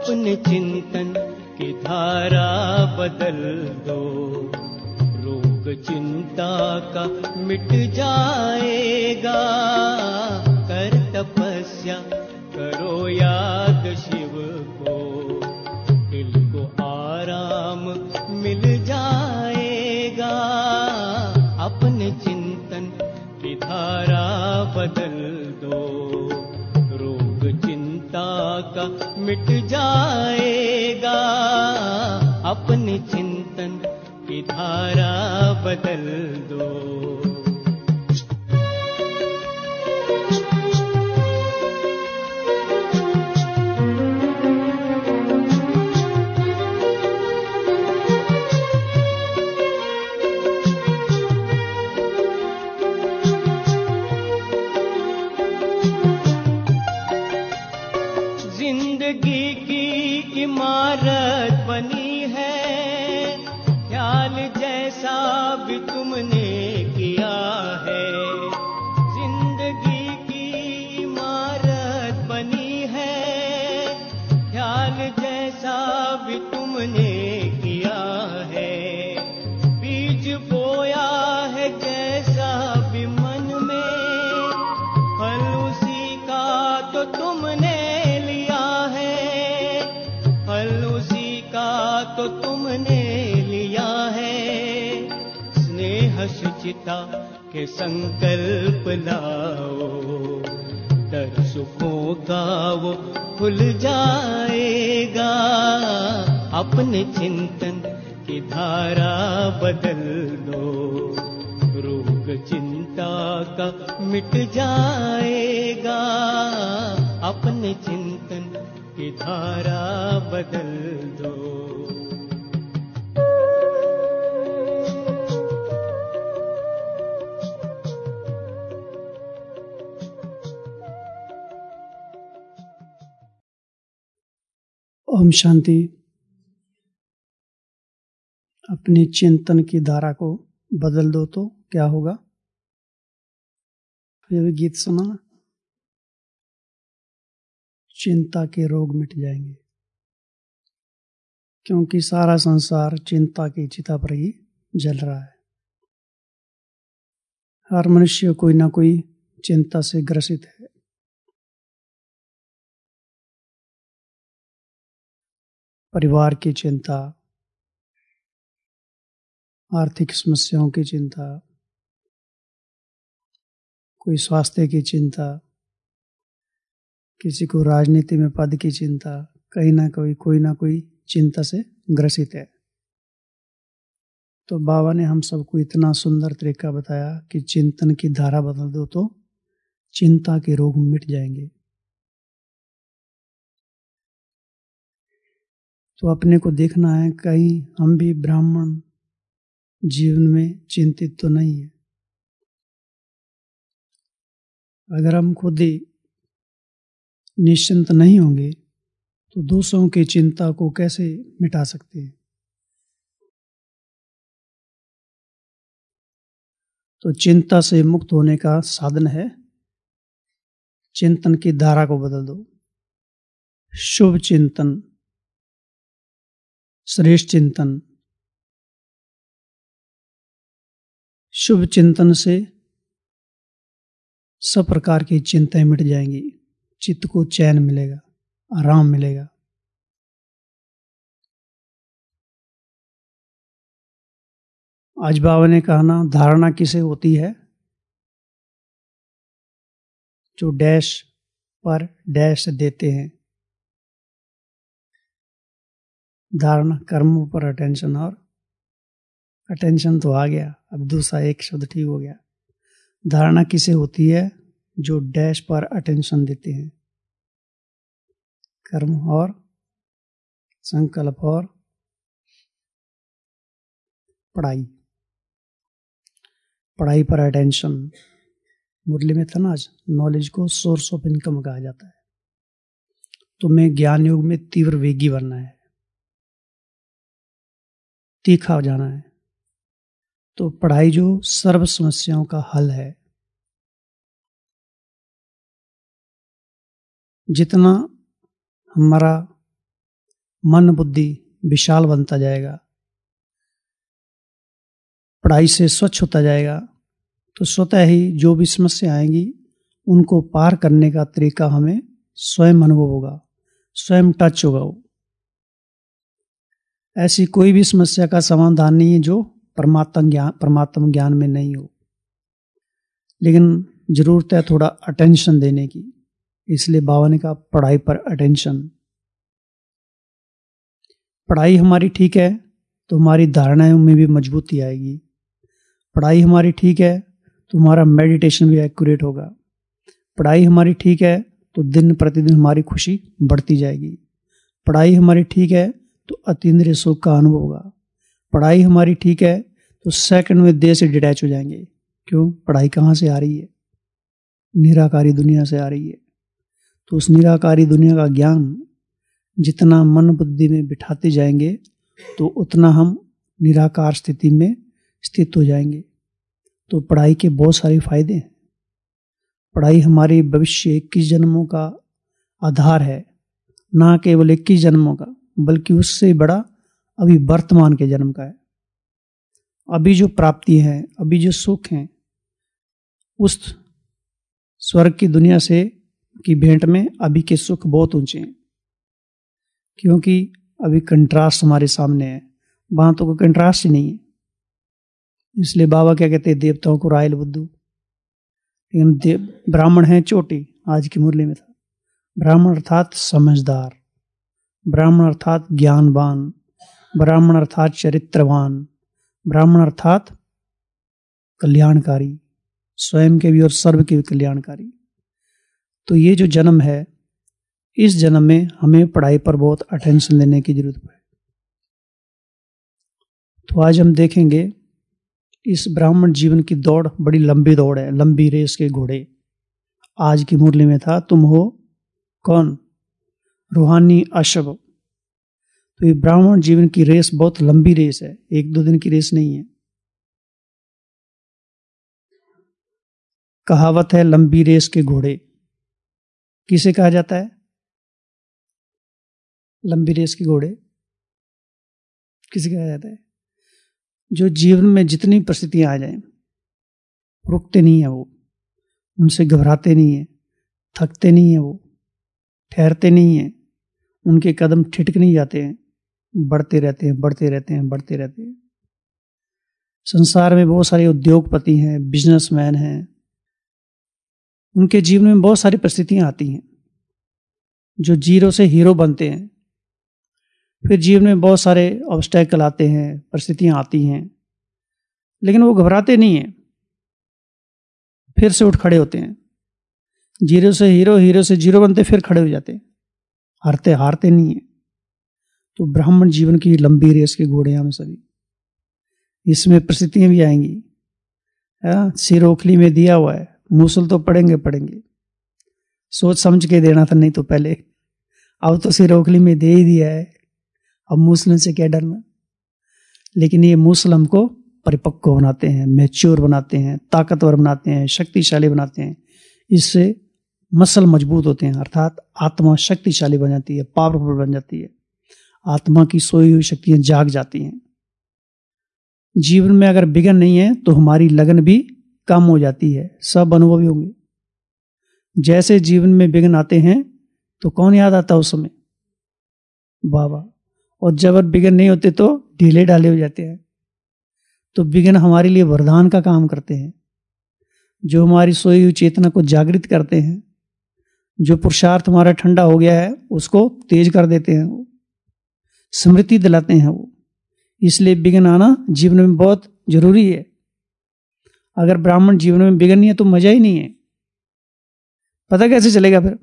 अपने चिंतन की धारा बदल दो। रोग चिंता का मिट जाएगा। कर तपस्या करो याद शिव को, दिल को आराम मिल जाएगा। अपने चिंतन की धारा बदल दो। रोग चिंता का मिट जाएगा। अपने चिंतन की धारा बदल दो। जिंदगी की इमारत बनी है, ख्याल जैसा भी तुमने किया है। जिंदगी की इमारत बनी है, ख्याल जैसा भी तुमने किया है। बीज बोया है जैसा भी मन में, फल उसी का तो तुमने लिया है। फल उसी का तो तुमने लिया है। स्नेह शुचिता के संकल्प लाओ, दर सुखों का वो खुल जाएगा। अपने चिंतन की धारा बदल दो। रोग चिंता का मिट जाएगा। अपने चिंतन की धारा बदल दो। ओम शांति। अपने चिंतन की धारा को बदल दो तो क्या होगा? ये भी गीत सुना ना, चिंता के रोग मिट जाएंगे। क्योंकि सारा संसार चिंता की चिता पर ही जल रहा है। हर मनुष्य कोई ना कोई चिंता से ग्रसित है। परिवार की चिंता, आर्थिक समस्याओं की चिंता, कोई स्वास्थ्य की चिंता, किसी को राजनीति में पद की चिंता, कहीं ना कोई ना कोई चिंता से ग्रसित है। तो बाबा ने हम सबको इतना सुंदर तरीका बताया कि चिंतन की धारा बदल दो तो चिंता के रोग मिट जाएंगे। तो अपने को देखना है कहीं हम भी ब्राह्मण जीवन में चिंतित तो नहीं है। अगर हम खुद ही निश्चिंत नहीं होंगे तो दूसरों की चिंता को कैसे मिटा सकते हैं? तो चिंता से मुक्त होने का साधन है चिंतन की धारा को बदल दो। शुभ चिंतन, श्रेष्ठ चिंतन। शुभ चिंतन से सब प्रकार की चिंताएं मिट जाएंगी। चित्त को चैन मिलेगा, आराम मिलेगा। आज बाबा ने कहा ना, धारणा किसे होती है? जो डैश पर डैश देते हैं। धारणा कर्मों पर अटेंशन, और अटेंशन तो आ गया, अब दूसरा एक शब्द ठीक हो गया। धारणा किसे होती है? जो डैश पर अटेंशन देते हैं। कर्म और संकल्प और पढ़ाई। पढ़ाई पर अटेंशन। मुरली में था ना आज, नॉलेज को सोर्स ऑफ इनकम कहा जाता है। तुम्हें ज्ञान योग में तीव्र वेगी बनना है, तीखा हो जाना है। तो पढ़ाई जो सर्व समस्याओं का हल है। जितना हमारा मन बुद्धि विशाल बनता जाएगा, पढ़ाई से स्वच्छ होता जाएगा, तो स्वतः ही जो भी समस्या आएंगी उनको पार करने का तरीका हमें स्वयं अनुभव होगा, स्वयं टच होगा। वो ऐसी कोई भी समस्या का समाधान नहीं है जो परमात्मा ज्ञान में नहीं हो। लेकिन जरूरत है थोड़ा अटेंशन देने की, इसलिए बाबा ने कहा पढ़ाई पर अटेंशन। पढ़ाई हमारी ठीक है तो हमारी धारणाओं में भी मजबूती आएगी। पढ़ाई हमारी ठीक है तो हमारा मेडिटेशन भी एक्यूरेट होगा। पढ़ाई हमारी ठीक है तो दिन प्रतिदिन हमारी खुशी बढ़ती जाएगी। पढ़ाई हमारी ठीक है तो अतीन्द्रिय सुख का अनुभव होगा। पढ़ाई हमारी ठीक है तो सेकंड में देह से डिटैच हो जाएंगे। क्यों? पढ़ाई कहाँ से आ रही है? निराकारी दुनिया से आ रही है। तो उस निराकारी दुनिया का ज्ञान जितना मन बुद्धि में बिठाते जाएंगे तो उतना हम निराकार स्थिति में स्थित हो जाएंगे। तो पढ़ाई के बहुत सारे फायदे हैं। पढ़ाई हमारे भविष्य 21 जन्मों का आधार है, ना केवल 21 जन्मों का बल्कि उससे बड़ा अभी वर्तमान के जन्म का है। अभी जो प्राप्ति है, अभी जो सुख है, उस स्वर्ग की दुनिया से की भेंट में अभी के सुख बहुत ऊंचे हैं, क्योंकि अभी कंट्रास्ट हमारे सामने है। वहां तो कोई कंट्रास्ट ही नहीं है। इसलिए बाबा क्या कहते हैं, देवताओं को रायल बुद्धू, लेकिन ब्राह्मण है चोटी। आज की मुरली में था ब्राह्मण अर्थात समझदार, ब्राह्मण अर्थात ज्ञानवान, ब्राह्मण अर्थात चरित्रवान, ब्राह्मण अर्थात कल्याणकारी, स्वयं के भी और सर्व के भी कल्याणकारी। तो ये जो जन्म है, इस जन्म में हमें पढ़ाई पर बहुत अटेंशन देने की जरूरत है। तो आज हम देखेंगे इस ब्राह्मण जीवन की दौड़ बड़ी लंबी दौड़ है, लंबी रेस के घोड़े। आज की मुरली में था तुम हो कौन? रूहानी अशब। तो ये ब्राह्मण जीवन की रेस बहुत लंबी रेस है, 1-2 दिन की रेस नहीं है। कहावत है लंबी रेस के घोड़े। किसे कहा जाता है लंबी रेस के घोड़े? किसे कहा जाता है? जो जीवन में जितनी परिस्थितियां आ जाएं रुकते नहीं है वो, उनसे घबराते नहीं है, थकते नहीं है वो, ठहरते नहीं है, उनके कदम ठिठक नहीं जाते हैं, बढ़ते रहते हैं, बढ़ते रहते हैं, बढ़ते रहते हैं। संसार में बहुत सारे उद्योगपति हैं, बिजनेसमैन हैं, उनके जीवन में बहुत सारी परिस्थितियां आती हैं जो जीरो से हीरो बनते हैं। फिर जीवन में बहुत सारे ऑब्स्टेकल आते हैं, परिस्थितियां आती हैं, लेकिन वो घबराते नहीं हैं, फिर से उठ खड़े होते हैं। जीरो से हीरो, हीरो से जीरो बनते, फिर खड़े हो जाते हैं, हारते नहीं है। तो ब्राह्मण जीवन की लंबी रेस के घोड़े हम सभी। इसमें परिस्थितियां भी आएंगी। सिर ओखली में दिया हुआ है, मूसल तो पड़ेंगे। सोच समझ के देना था, नहीं तो पहले। अब तो सिर ओखली में दे ही दिया है, अब मूसल से क्या डरना। लेकिन ये मूसल हमको परिपक्व बनाते हैं, मैच्योर बनाते हैं, ताकतवर बनाते हैं, शक्तिशाली बनाते हैं। इससे मसल मजबूत होते हैं, अर्थात आत्मा शक्तिशाली बन जाती है, पावरफुल बन जाती है। आत्मा की सोई हुई शक्तियां जाग जाती हैं। जीवन में अगर विघ्न नहीं है तो हमारी लगन भी कम हो जाती है। सब अनुभवी होंगे। जैसे जीवन में विघ्न आते हैं तो कौन याद आता है उस समय? बाबा। और जब विघ्न नहीं होते तो ढीले ढाले हो जाते हैं। तो विघ्न हमारे लिए वरदान का काम करते हैं, जो हमारी सोई हुई चेतना को जागृत करते हैं। जो पुरुषार्थ हमारा ठंडा हो गया है उसको तेज कर देते हैं, वो स्मृति दिलाते हैं वो। इसलिए विघ्न आना जीवन में बहुत जरूरी है। अगर ब्राह्मण जीवन में विघ्न नहीं है तो मजा ही नहीं है। पता कैसे चलेगा फिर?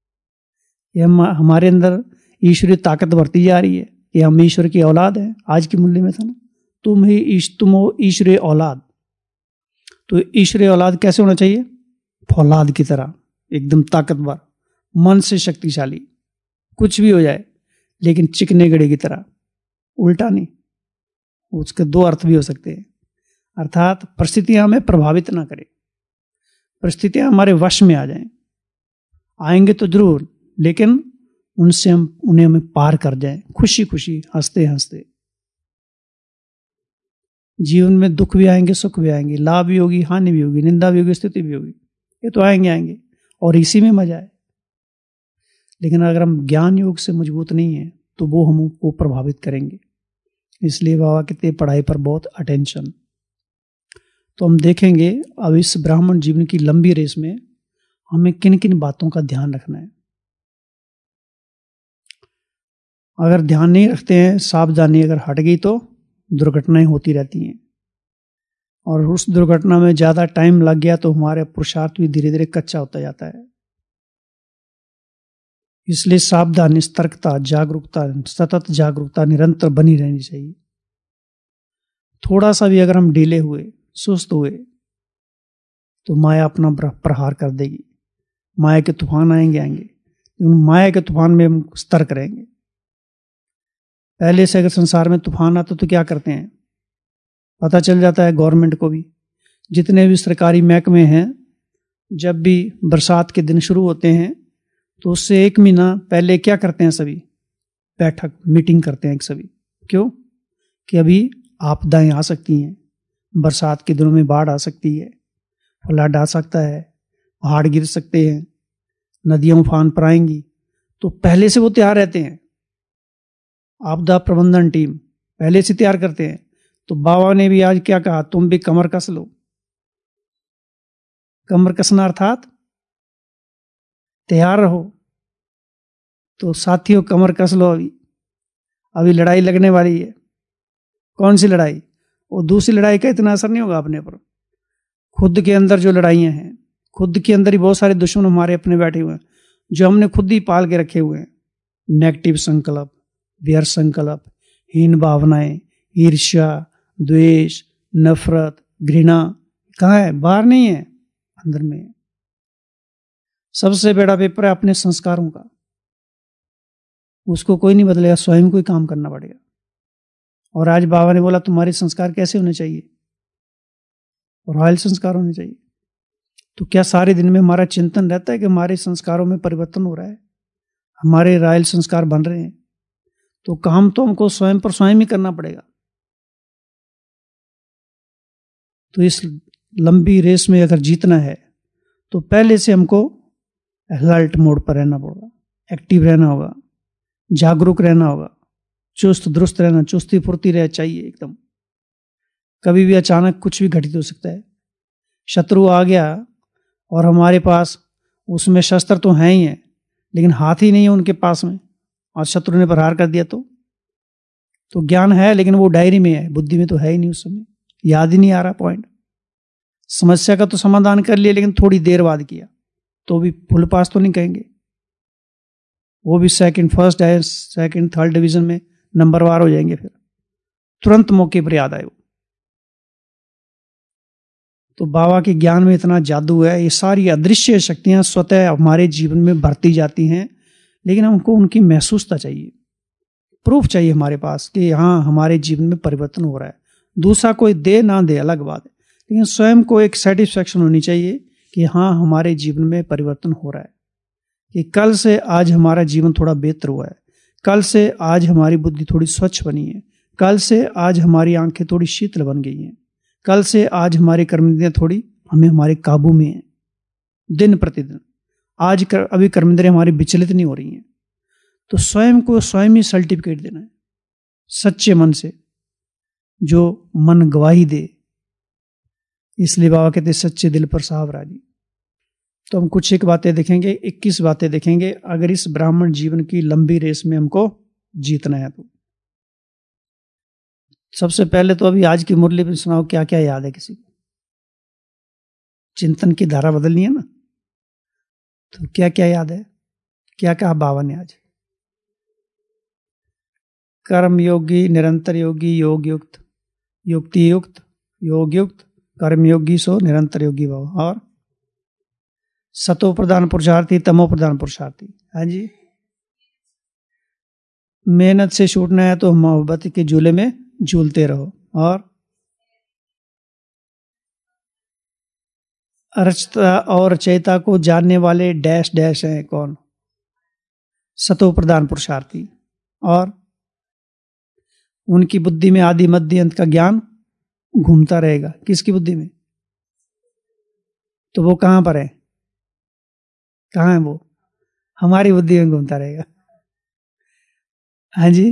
ये हमारे अंदर ईश्वरीय ताकत बढ़ती जा रही है कि हम ईश्वर की औलाद हैं। आज की मूल्य में था ना, तुम हो ईश्वरीय औलाद। तो ईश्वरीय औलाद कैसे होना चाहिए? फौलाद की तरह, एकदम ताकतवर, मन से शक्तिशाली, कुछ भी हो जाए लेकिन चिकने गड़े की तरह, उल्टा नहीं। उसके 2 अर्थ भी हो सकते हैं, अर्थात परिस्थितियां हमें प्रभावित ना करें, परिस्थितियां हमारे वश में आ जाएं। आएंगे तो जरूर, लेकिन उनसे हमें पार कर जाएं, खुशी खुशी हंसते हंसते। जीवन में दुख भी आएंगे, सुख भी आएंगे, लाभ भी होगी, हानि भी होगी, निंदा भी होगी, स्तुति भी होगी, ये तो आएंगे और इसी में मजा है। लेकिन अगर हम ज्ञान योग से मजबूत नहीं है तो वो हमको प्रभावित करेंगे। इसलिए बाबा कहते हैं पढ़ाई पर बहुत अटेंशन। तो हम देखेंगे अब इस ब्राह्मण जीवन की लंबी रेस में हमें किन किन बातों का ध्यान रखना है। अगर ध्यान नहीं रखते हैं, सावधानी अगर हट गई तो दुर्घटनाएं होती रहती हैं, और उस दुर्घटना में ज्यादा टाइम लग गया तो हमारे पुरुषार्थ भी धीरे धीरे कच्चा होता जाता है। इसलिए सावधानी, सतर्कता, जागरूकता, सतत जागरूकता निरंतर बनी रहनी चाहिए। थोड़ा सा भी अगर हम ढीले हुए, सुस्त हुए तो माया अपना प्रहार कर देगी। माया के तूफान आएंगे, उन माया के तूफान में हम सतर्क रहेंगे। पहले से अगर संसार में तूफान आता तो क्या करते हैं, पता चल जाता है गवर्नमेंट को भी। जितने भी सरकारी महकमे हैं, जब भी बरसात के दिन शुरू होते हैं तो उससे 1 महीना पहले क्या करते हैं, सभी बैठक मीटिंग करते हैं सभी। क्यों? कि अभी आपदाएं आ सकती हैं, बरसात के दिनों में बाढ़ आ सकती है, फ्लड आ सकता है, पहाड़ गिर सकते हैं, नदियां उफान पर आएंगी, तो पहले से वो तैयार रहते हैं। आपदा प्रबंधन टीम पहले से तैयार करते हैं। तो बाबा ने भी आज क्या कहा, तुम भी कमर कस लो। कमर कसना अर्थात तैयार रहो। तो साथियों कमर कस लो, अभी लड़ाई लगने वाली है। कौन सी लड़ाई? और दूसरी लड़ाई का इतना असर नहीं होगा अपने पर। खुद के अंदर जो लड़ाइयां हैं, खुद के अंदर ही बहुत सारे दुश्मन हमारे अपने बैठे हुए हैं, जो हमने खुद ही पाल के रखे हुए हैं। नेगेटिव संकल्प, व्यर्थ संकल्प, हीन भावनाएं, ईर्ष्या, द्वेष, नफरत, घृणा कहाँ है? बाहर नहीं है, अंदर में है। सबसे बड़ा पेपर है अपने संस्कारों का। उसको कोई नहीं बदलेगा, स्वयं को ही काम करना पड़ेगा। और आज बाबा ने बोला तुम्हारे संस्कार कैसे होने चाहिए? रॉयल संस्कार होने चाहिए। तो क्या सारे दिन में हमारा चिंतन रहता है कि हमारे संस्कारों में परिवर्तन हो रहा है, हमारे रॉयल संस्कार बन रहे हैं? तो काम तो हमको स्वयं पर स्वयं ही करना पड़ेगा। तो इस लंबी रेस में अगर जीतना है तो पहले से हमको अलर्ट मोड पर रहना होगा, एक्टिव रहना होगा, जागरूक रहना होगा, चुस्त दुरुस्त रहना, चुस्ती फुर्ती रह चाहिए एकदम। कभी भी अचानक कुछ भी घटित हो सकता है। शत्रु आ गया और हमारे पास उसमें शस्त्र तो हैं ही हैं, लेकिन हाथ ही नहीं है उनके पास में, और शत्रु ने प्रहार कर दिया तो ज्ञान है लेकिन वो डायरी में है, बुद्धि में तो है ही नहीं, उस समय याद ही नहीं आ रहा पॉइंट। समस्या का तो समाधान कर लिया लेकिन थोड़ी देर बाद किया, तो भी फुल पास तो नहीं कहेंगे। वो भी फर्स्ट है, सेकंड, थर्ड डिवीजन में नंबरवार हो जाएंगे। फिर तुरंत मौके पर याद आए। तो बाबा के ज्ञान में इतना जादू है, ये सारी अदृश्य शक्तियां स्वतः हमारे जीवन में भरती जाती हैं, लेकिन हमको उनकी महसूसता चाहिए, प्रूफ चाहिए हमारे पास कि हाँ हमारे जीवन में परिवर्तन हो रहा है। दूसरा कोई दे ना दे अलग बात है, लेकिन स्वयं को एक सेटिस्फैक्शन होनी चाहिए कि हाँ हमारे जीवन में परिवर्तन हो रहा है, कि कल से आज हमारा जीवन थोड़ा बेहतर हुआ है, कल से आज हमारी बुद्धि थोड़ी स्वच्छ बनी है, कल से आज हमारी आंखें थोड़ी शीतल बन गई हैं, कल से आज हमारी कर्मेंद्रियां थोड़ी हमें हमारे काबू में हैं दिन प्रतिदिन। आज अभी कर्मेंद्रियां हमारी विचलित नहीं हो रही हैं। तो स्वयं को स्वयं ही सर्टिफिकेट देना है सच्चे मन से, जो मन गवाही दे। इसलिए बाबा कहते सच्चे दिल पर साहब राजी। तो हम कुछ एक बातें देखेंगे, 21 बातें देखेंगे अगर इस ब्राह्मण जीवन की लंबी रेस में हमको जीतना है तो। सबसे पहले तो अभी आज की मुरली में सुनाओ क्या क्या याद है किसी को? चिंतन की धारा बदलनी है ना, तो क्या क्या याद है? क्या कहा बाबा ने आज? कर्म योगी, निरंतर योगी, योग युक्त, युक्ति युक्त, योग युक्त, कर्म योगी सो निरंतर योगी बाबा। और सतो प्रधान पुरुषार्थी, तमो प्रधान पुरुषार्थी। हाँ जी, मेहनत से छूटना है तो मोहब्बत के झूले में झूलते रहो। और रचता और रचयिता को जानने वाले डैश डैश हैं कौन? सतो प्रधान पुरुषार्थी, और उनकी बुद्धि में आदि मध्य अंत का ज्ञान घूमता रहेगा। किसकी बुद्धि में? तो वो कहां पर है? कहां है वो? हमारी बुद्धि में घूमता रहेगा। हाँ जी,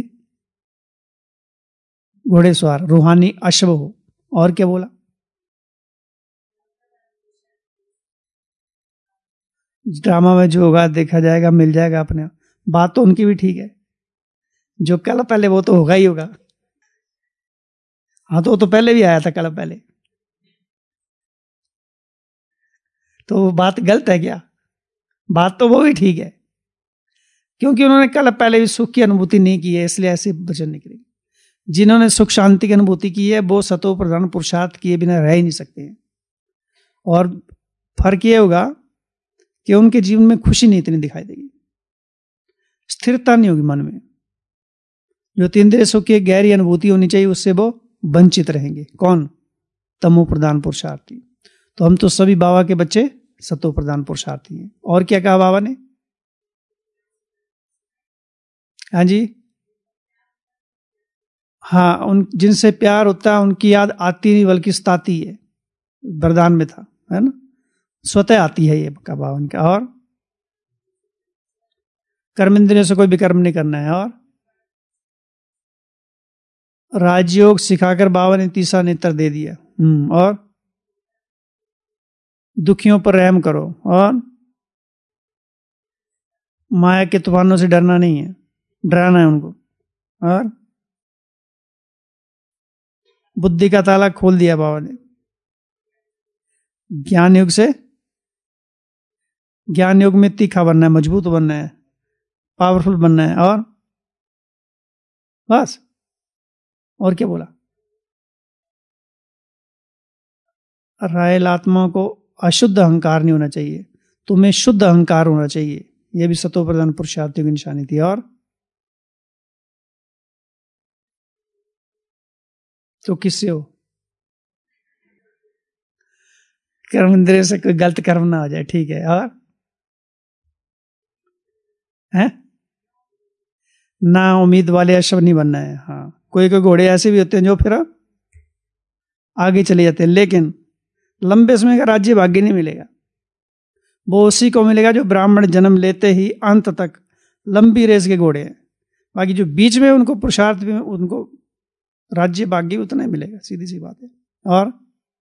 घोड़ेसवार, रूहानी अश्व हो। और क्या बोला? ड्रामा में जो होगा देखा जाएगा, मिल जाएगा अपने आप। बात तो उनकी भी ठीक है, जो कल पहले वो तो होगा ही होगा। हाँ, तो वो तो पहले भी आया था कल पहले, तो वो बात गलत है क्या? बात तो वो भी ठीक है, क्योंकि उन्होंने कल पहले भी सुख की अनुभूति नहीं की है, इसलिए ऐसे वचन निकले। जिन्होंने सुख शांति की अनुभूति की है वो सतो प्रधान पुरुषार्थ किए बिना रह ही नहीं सकते हैं। और फर्क ये होगा कि उनके जीवन में खुशी नहीं इतनी दिखाई देगी, स्थिरता नहीं होगी मन में। जो तीन्द्रिय सुख की गहरी अनुभूति होनी चाहिए उससे वो वंचित रहेंगे। कौन? तमो प्रधान पुरुषार्थी। तो हम तो सभी बाबा के बच्चे सतो प्रधान पुरुषार्थी हैं। और क्या कहा बाबा ने? हाँ जी, हाँ, उन जिनसे प्यार होता है उनकी याद आती नहीं बल्कि सताती है। वरदान में था, है ना, स्वतः आती है ये का भाव इनका। और कर्म इंद्रियों से कोई विकर्म नहीं करना है। और राजयोग सिखाकर बाबा ने तीसरा नेत्र दे दिया। और दुखियों पर रहम करो, और माया के तूफानों से डरना नहीं है, डराना है उनको। और बुद्धि का ताला खोल दिया बाबा ने। ज्ञान युग से, ज्ञान युग में तीखा बनना है, मजबूत बनना है, पावरफुल बनना है। और बस, और क्या बोला? रायल आत्मा को अशुद्ध अहंकार नहीं होना चाहिए, तुम्हें शुद्ध अहंकार होना चाहिए। यह भी सतो प्रधान पुरुषार्थियों की निशानी थी। और तो किससे हो? कर्म इंद्रिय से कोई गलत कर्म ना हो जाए, ठीक है। और है ना, उम्मीद वाले अश्व नहीं बनना है। हाँ, कोई कोई घोड़े ऐसे भी होते हैं जो फिर आगे चले जाते हैं, लेकिन लंबे समय का राज्य भाग्य नहीं मिलेगा। वो उसी को मिलेगा जो ब्राह्मण जन्म लेते ही अंत तक लंबी रेस के घोड़े हैं। बाकी जो बीच में उनको पुरुषार्थ में उनको राज्य भाग्य उतना ही मिलेगा, सीधी सी बात है। और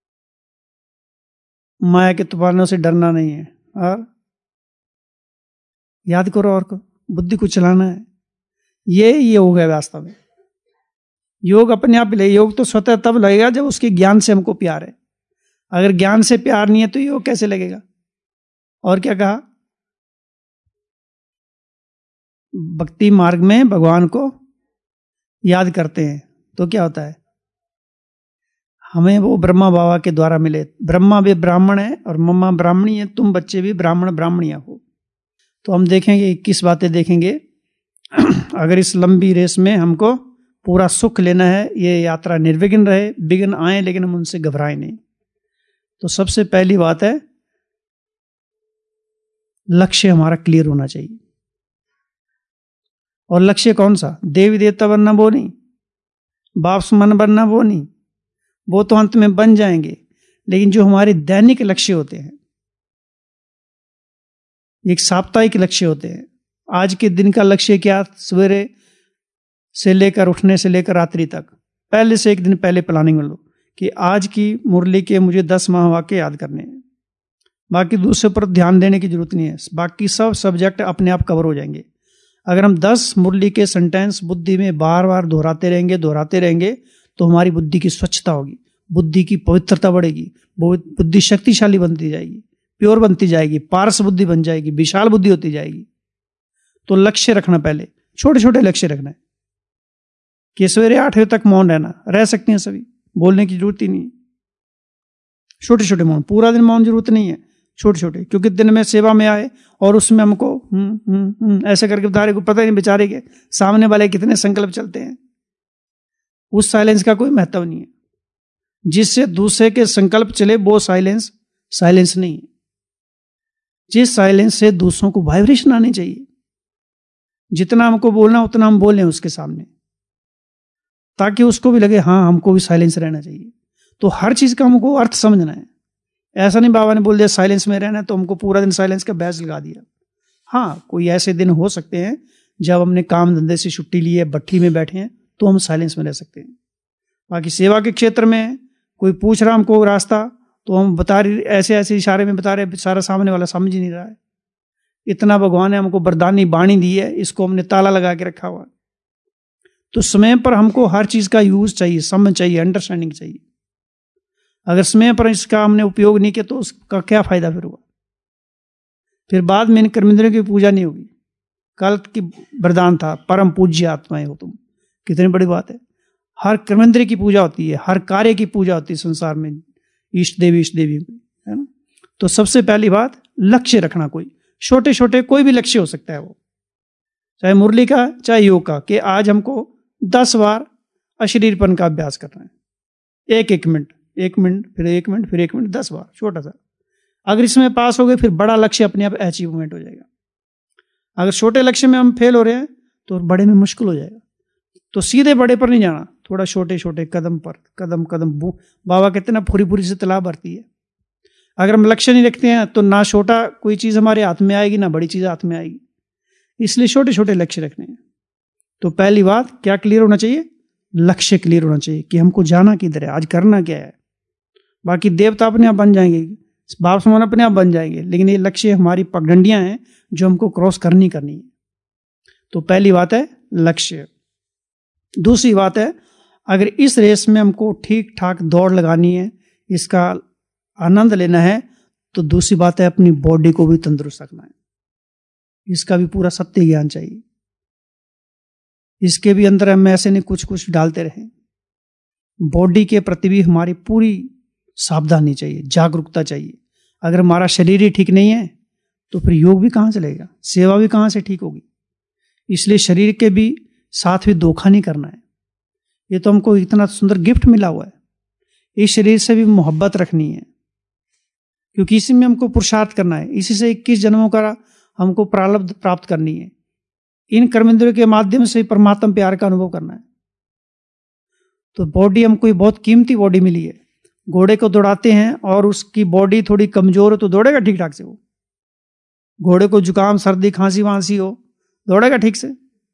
माया के तूफानों से डरना नहीं है। और याद करो, और को बुद्धि को चलाना है। ये योग है वास्तव में। योग अपने आप ले, योग तो स्वतः तब लगेगा जब उसके ज्ञान से हमको प्यार है। अगर ज्ञान से प्यार नहीं है तो योग कैसे लगेगा? और क्या कहा? भक्ति मार्ग में भगवान को याद करते हैं तो क्या होता है? हमें वो ब्रह्मा बाबा के द्वारा मिले। ब्रह्मा भी ब्राह्मण है और मम्मा ब्राह्मणी है, तुम बच्चे भी ब्राह्मण ब्राह्मणिया हो। तो हम देखेंगे 21 बातें देखेंगे। अगर इस लंबी रेस में हमको पूरा सुख लेना है, ये यात्रा निर्विघ्न रहे, विघ्न आए लेकिन हम उनसे घबराएं नहीं। तो सबसे पहली बात है, लक्ष्य हमारा क्लियर होना चाहिए। और लक्ष्य कौन सा? देवी देवता बनना वो नहीं, बाप समान बनना वो नहीं, वो तो अंत में बन जाएंगे। लेकिन जो हमारे दैनिक लक्ष्य होते हैं, एक साप्ताहिक लक्ष्य होते हैं। आज के दिन का लक्ष्य क्या? सवेरे से लेकर उठने से लेकर रात्रि तक पहले से एक दिन पहले प्लानिंग लो कि आज की मुरली के मुझे 10 महावाक्य याद करने हैं। बाकी दूसरे पर ध्यान देने की जरूरत नहीं है, बाकी सब सब्जेक्ट अपने आप कवर हो जाएंगे। अगर हम 10 मुरली के सेंटेंस बुद्धि में बार बार दोहराते रहेंगे तो हमारी बुद्धि की स्वच्छता होगी, बुद्धि की पवित्रता बढ़ेगी, बुद्धि शक्तिशाली बनती जाएगी, प्योर बनती जाएगी, पारस बुद्धि बन जाएगी, विशाल बुद्धि होती जाएगी। तो लक्ष्य रखना, पहले छोटे छोटे लक्ष्य रखना है कि सवेरे 8 बजे तक मौन रहना। रह सकते हैं सभी, बोलने की जरूरत ही नहीं। छोटे छोटे मौन, पूरा दिन मौन जरूरत नहीं है, छोटे छोटे, क्योंकि दिन में सेवा में आए और उसमें हमको ऐसे करके बेचारे को पता ही नहीं, बेचारे के सामने वाले कितने संकल्प चलते हैं। उस साइलेंस का कोई महत्व नहीं है। जिससे दूसरे के संकल्प चले वो साइलेंस नहीं है। जिस साइलेंस से दूसरों को वाइब्रेशन आनी चाहिए, जितना हमको बोलना उतना हम बोलें उसके सामने, ताकि उसको भी लगे हाँ हमको भी साइलेंस रहना चाहिए। तो हर चीज का हमको अर्थ समझना है। ऐसा नहीं बाबा ने बोल दिया साइलेंस में रहना है तो हमको पूरा दिन साइलेंस का बहस लगा दिया। हाँ, कोई ऐसे दिन हो सकते हैं जब हमने काम धंधे से छुट्टी ली है, भट्ठी में बैठे हैं, तो हम साइलेंस में रह सकते हैं। बाकी सेवा के क्षेत्र में कोई पूछ रहा हमको रास्ता, तो हम बता रहे, ऐसे ऐसे इशारे में बता रहे, सारा सामने वाला समझ ही नहीं रहा है। इतना भगवान ने हमको वरदानी बाणी दी है, इसको हमने ताला लगा के रखा हुआ। तो समय पर हमको हर चीज का यूज चाहिए, समझ चाहिए, अंडरस्टैंडिंग चाहिए। अगर समय पर इसका हमने उपयोग नहीं किया तो उसका क्या फायदा फिर हुआ? फिर बाद में इन कर्मेंद्रियों की पूजा नहीं होगी। कल की वरदान था परम पूज्य आत्माएं हो तुम, कितनी बड़ी बात है। हर कर्मेंद्रिय की पूजा होती है, हर कार्य की पूजा होती है संसार में, इष्ट देवी है ना। तो सबसे पहली बात लक्ष्य रखना, कोई छोटे छोटे कोई भी लक्ष्य हो सकता है, वो चाहे मुरली का चाहे योग का, कि आज हमको 10 बार अशरीरपन का अभ्यास करना है। एक मिनट, 1 मिनट, फिर 1 मिनट, फिर 1 मिनट, 10 बार, छोटा सा। अगर इसमें पास हो गए फिर बड़ा लक्ष्य अपने आप अचीवमेंट हो जाएगा। अगर छोटे लक्ष्य में हम फेल हो रहे हैं तो बड़े में मुश्किल हो जाएगा। तो सीधे बड़े पर नहीं जाना, थोड़ा छोटे छोटे कदम पर, कदम कदम बाबा कहते ना फुरी फुरी से तालाब भरती है। अगर हम लक्ष्य नहीं रखते हैं तो ना छोटा कोई चीज हमारे हाथ में आएगी ना बड़ी चीज हाथ में आएगी। इसलिए छोटे छोटे लक्ष्य रखने हैं। तो पहली बात क्या क्लियर होना चाहिए? लक्ष्य क्लियर होना चाहिए कि हमको जाना किधर है, आज करना क्या है। बाकी देवता अपने आप बन जाएंगे, बाप समान अपने आप बन जाएंगे, लेकिन ये लक्ष्य हमारी पगडंडियां हैं जो हमको क्रॉस करनी है। तो पहली बात है लक्ष्य। दूसरी बात है, अगर इस रेस में हमको ठीक ठाक दौड़ लगानी है, इसका आनंद लेना है, तो दूसरी बात है अपनी बॉडी को भी तंदुरुस्त रखना है। इसका भी पूरा सत्य ज्ञान चाहिए। इसके भी अंदर हम ऐसे नहीं कुछ कुछ डालते रहें। बॉडी के प्रति भी हमारी पूरी सावधानी चाहिए, जागरूकता चाहिए। अगर हमारा शरीर ही ठीक नहीं है तो फिर योग भी कहाँ चलेगा, सेवा भी कहाँ से ठीक होगी। इसलिए शरीर के भी साथ भी धोखा नहीं करना है। ये तो हमको इतना सुंदर गिफ्ट मिला हुआ है, इस शरीर से भी मोहब्बत रखनी है, क्योंकि इसी में हमको पुरुषार्थ करना है। इसी से 21 जन्मों का हमको प्रारब्ध प्राप्त करनी है। इन कर्मेंद्रियों के माध्यम से परमात्मा प्यार का अनुभव करना है। तो बॉडी हमको बहुत कीमती बॉडी मिली है। घोड़े को दौड़ाते हैं और उसकी बॉडी थोड़ी कमजोर हो तो दौड़ेगा ठीक ठाक से? वो घोड़े को जुकाम सर्दी खांसी वांसी हो, दौड़ेगा ठीक से?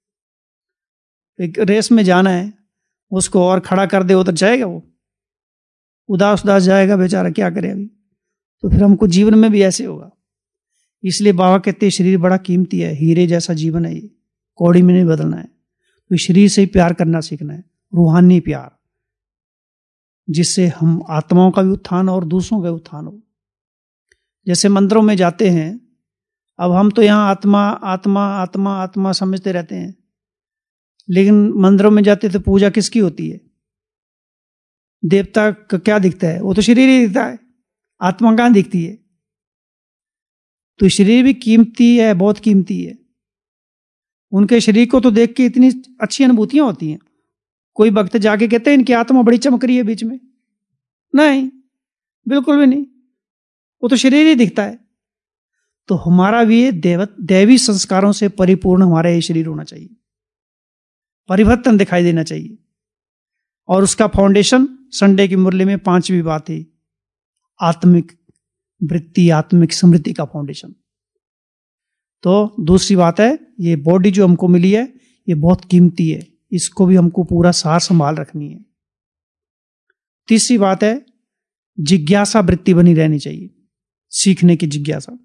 एक रेस में जाना है, उसको और खड़ा कर दे उधर जाएगा? वो उदास उदास जाएगा बेचारा, क्या करे अभी। तो फिर हमको जीवन में भी ऐसे होगा। इसलिए बाबा कहते हैं शरीर बड़ा कीमती है, हीरे जैसा जीवन है, ये कौड़ी में नहीं बदलना है। तो शरीर से ही प्यार करना सीखना है, रूहानी प्यार, जिससे हम आत्माओं का भी उत्थान और दूसरों का उत्थान हो। जैसे मंदिरों में जाते हैं, अब हम तो यहाँ आत्मा आत्मा आत्मा आत्मा समझते रहते हैं, लेकिन मंदिरों में जाते तो पूजा किसकी होती है? देवता का क्या दिखता है? वो तो शरीर ही दिखता है, आत्मा कहाँ दिखती है? तो शरीर भी कीमती है, बहुत कीमती है। उनके शरीर को तो देख के इतनी अच्छी अनुभूतियां होती हैं। कोई भक्त जाके कहते हैं इनकी आत्मा बड़ी चमक रही है बीच में, नहीं, बिल्कुल भी नहीं, वो तो शरीर ही दिखता है। तो हमारा भी ये दैवी संस्कारों से परिपूर्ण हमारा ये शरीर होना चाहिए, परिवर्तन दिखाई देना चाहिए। और उसका फाउंडेशन संडे की मुरली में 5वीं बात है, आत्मिक वृत्ति, आत्मिक समृद्धि का फाउंडेशन। तो दूसरी बात है, ये बॉडी जो हमको मिली है ये बहुत कीमती है, इसको भी हमको पूरा सार संभाल रखनी है। तीसरी बात है, जिज्ञासा वृत्ति बनी रहनी चाहिए, सीखने की जिज्ञासा।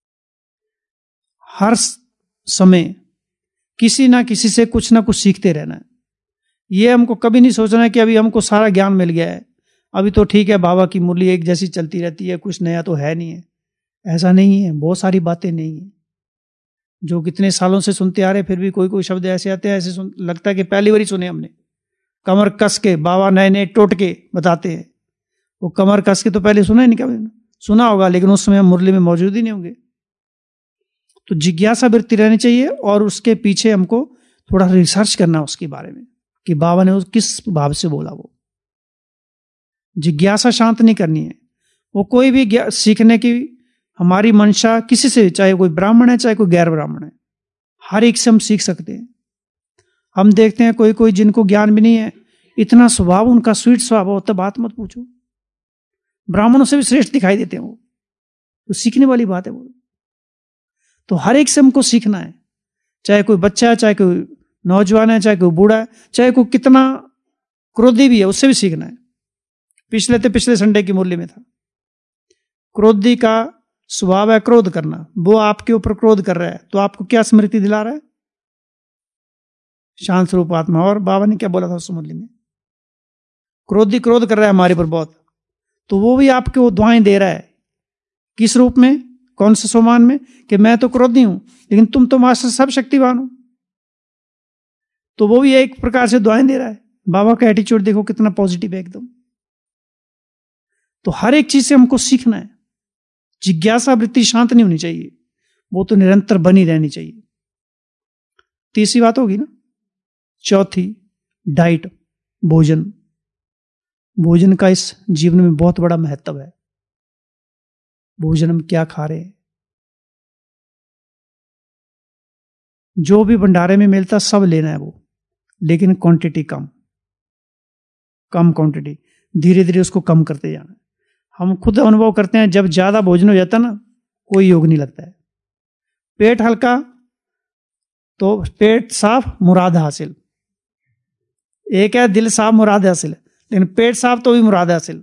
हर समय किसी ना किसी से कुछ ना कुछ सीखते रहना है। ये हमको कभी नहीं सोचना है कि अभी हमको सारा ज्ञान मिल गया है, अभी तो ठीक है बाबा की मुरली एक जैसी चलती रहती है, कुछ नया तो है नहीं है। ऐसा नहीं है, बहुत सारी बातें नहीं है जो कितने सालों से सुनते आ रहे, फिर भी कोई कोई शब्द ऐसे आते हैं, ऐसे लगता है कि पहली बार ही सुने हमने। कमर कस के बाबा नए नए टोट के बताते हैं, वो कमर कस के तो पहले सुना ही नहीं, कभी सुना होगा लेकिन उस समय हम मुरली में मौजूद ही नहीं होंगे। तो जिज्ञासा वृत्ति रहनी चाहिए और उसके पीछे हमको थोड़ा रिसर्च करना उसके बारे में कि बाबा ने किस भाव से बोला। वो जिज्ञासा शांत नहीं करनी है। वो कोई भी सीखने की हमारी मंशा किसी से, चाहे कोई ब्राह्मण है चाहे कोई गैर ब्राह्मण है, हर एक से हम सीख सकते हैं। हम देखते हैं कोई कोई जिनको ज्ञान भी नहीं है, इतना स्वभाव उनका स्वीट स्वभाव होता, बात मत पूछो, ब्राह्मणों से भी श्रेष्ठ दिखाई देते हैं वो। तो सीखने वाली बात है वो। तो हर एक से हमको सीखना है, चाहे कोई बच्चा है, चाहे कोई नौजवान है, चाहे कोई बूढ़ा है, चाहे कोई कितना क्रोधी भी है, उससे भी सीखना है। पिछले संडे की मुरली में था, क्रोधी का स्वभाव है क्रोध करना, वो आपके ऊपर क्रोध कर रहा है तो आपको क्या स्मृति दिला रहा है? शांत स्वरूप आत्मा। और बाबा ने क्या बोला था उस मुरली में? क्रोधी क्रोध कर रहा है हमारे पर बहुत, तो वो भी आपको दुआएं दे रहा है। किस रूप में, कौन से सोमान में? कि मैं तो क्रोधी हूं लेकिन तुम तो मास्टर सब शक्तिवान हो। तो वो भी एक प्रकार से दुआएं दे रहा है। बाबा का एटीट्यूड देखो कितना पॉजिटिव है एकदम। तो हर एक चीज से हमको सीखना है। जिज्ञासा वृत्ति शांत नहीं होनी चाहिए, वो तो निरंतर बनी रहनी चाहिए। तीसरी बात होगी ना। चौथी, डाइट, भोजन। भोजन का इस जीवन में बहुत बड़ा महत्व है। भोजन हम क्या खा रहे हैं? जो भी भंडारे में मिलता सब लेना है वो, लेकिन क्वांटिटी कम क्वांटिटी, धीरे धीरे उसको कम करते जाना है। हम खुद अनुभव करते हैं, जब ज्यादा भोजन हो जाता ना, कोई योग नहीं लगता है। पेट हल्का तो पेट साफ मुराद हासिल। एक है दिल साफ मुराद हासिल, लेकिन पेट साफ तो भी मुराद हासिल।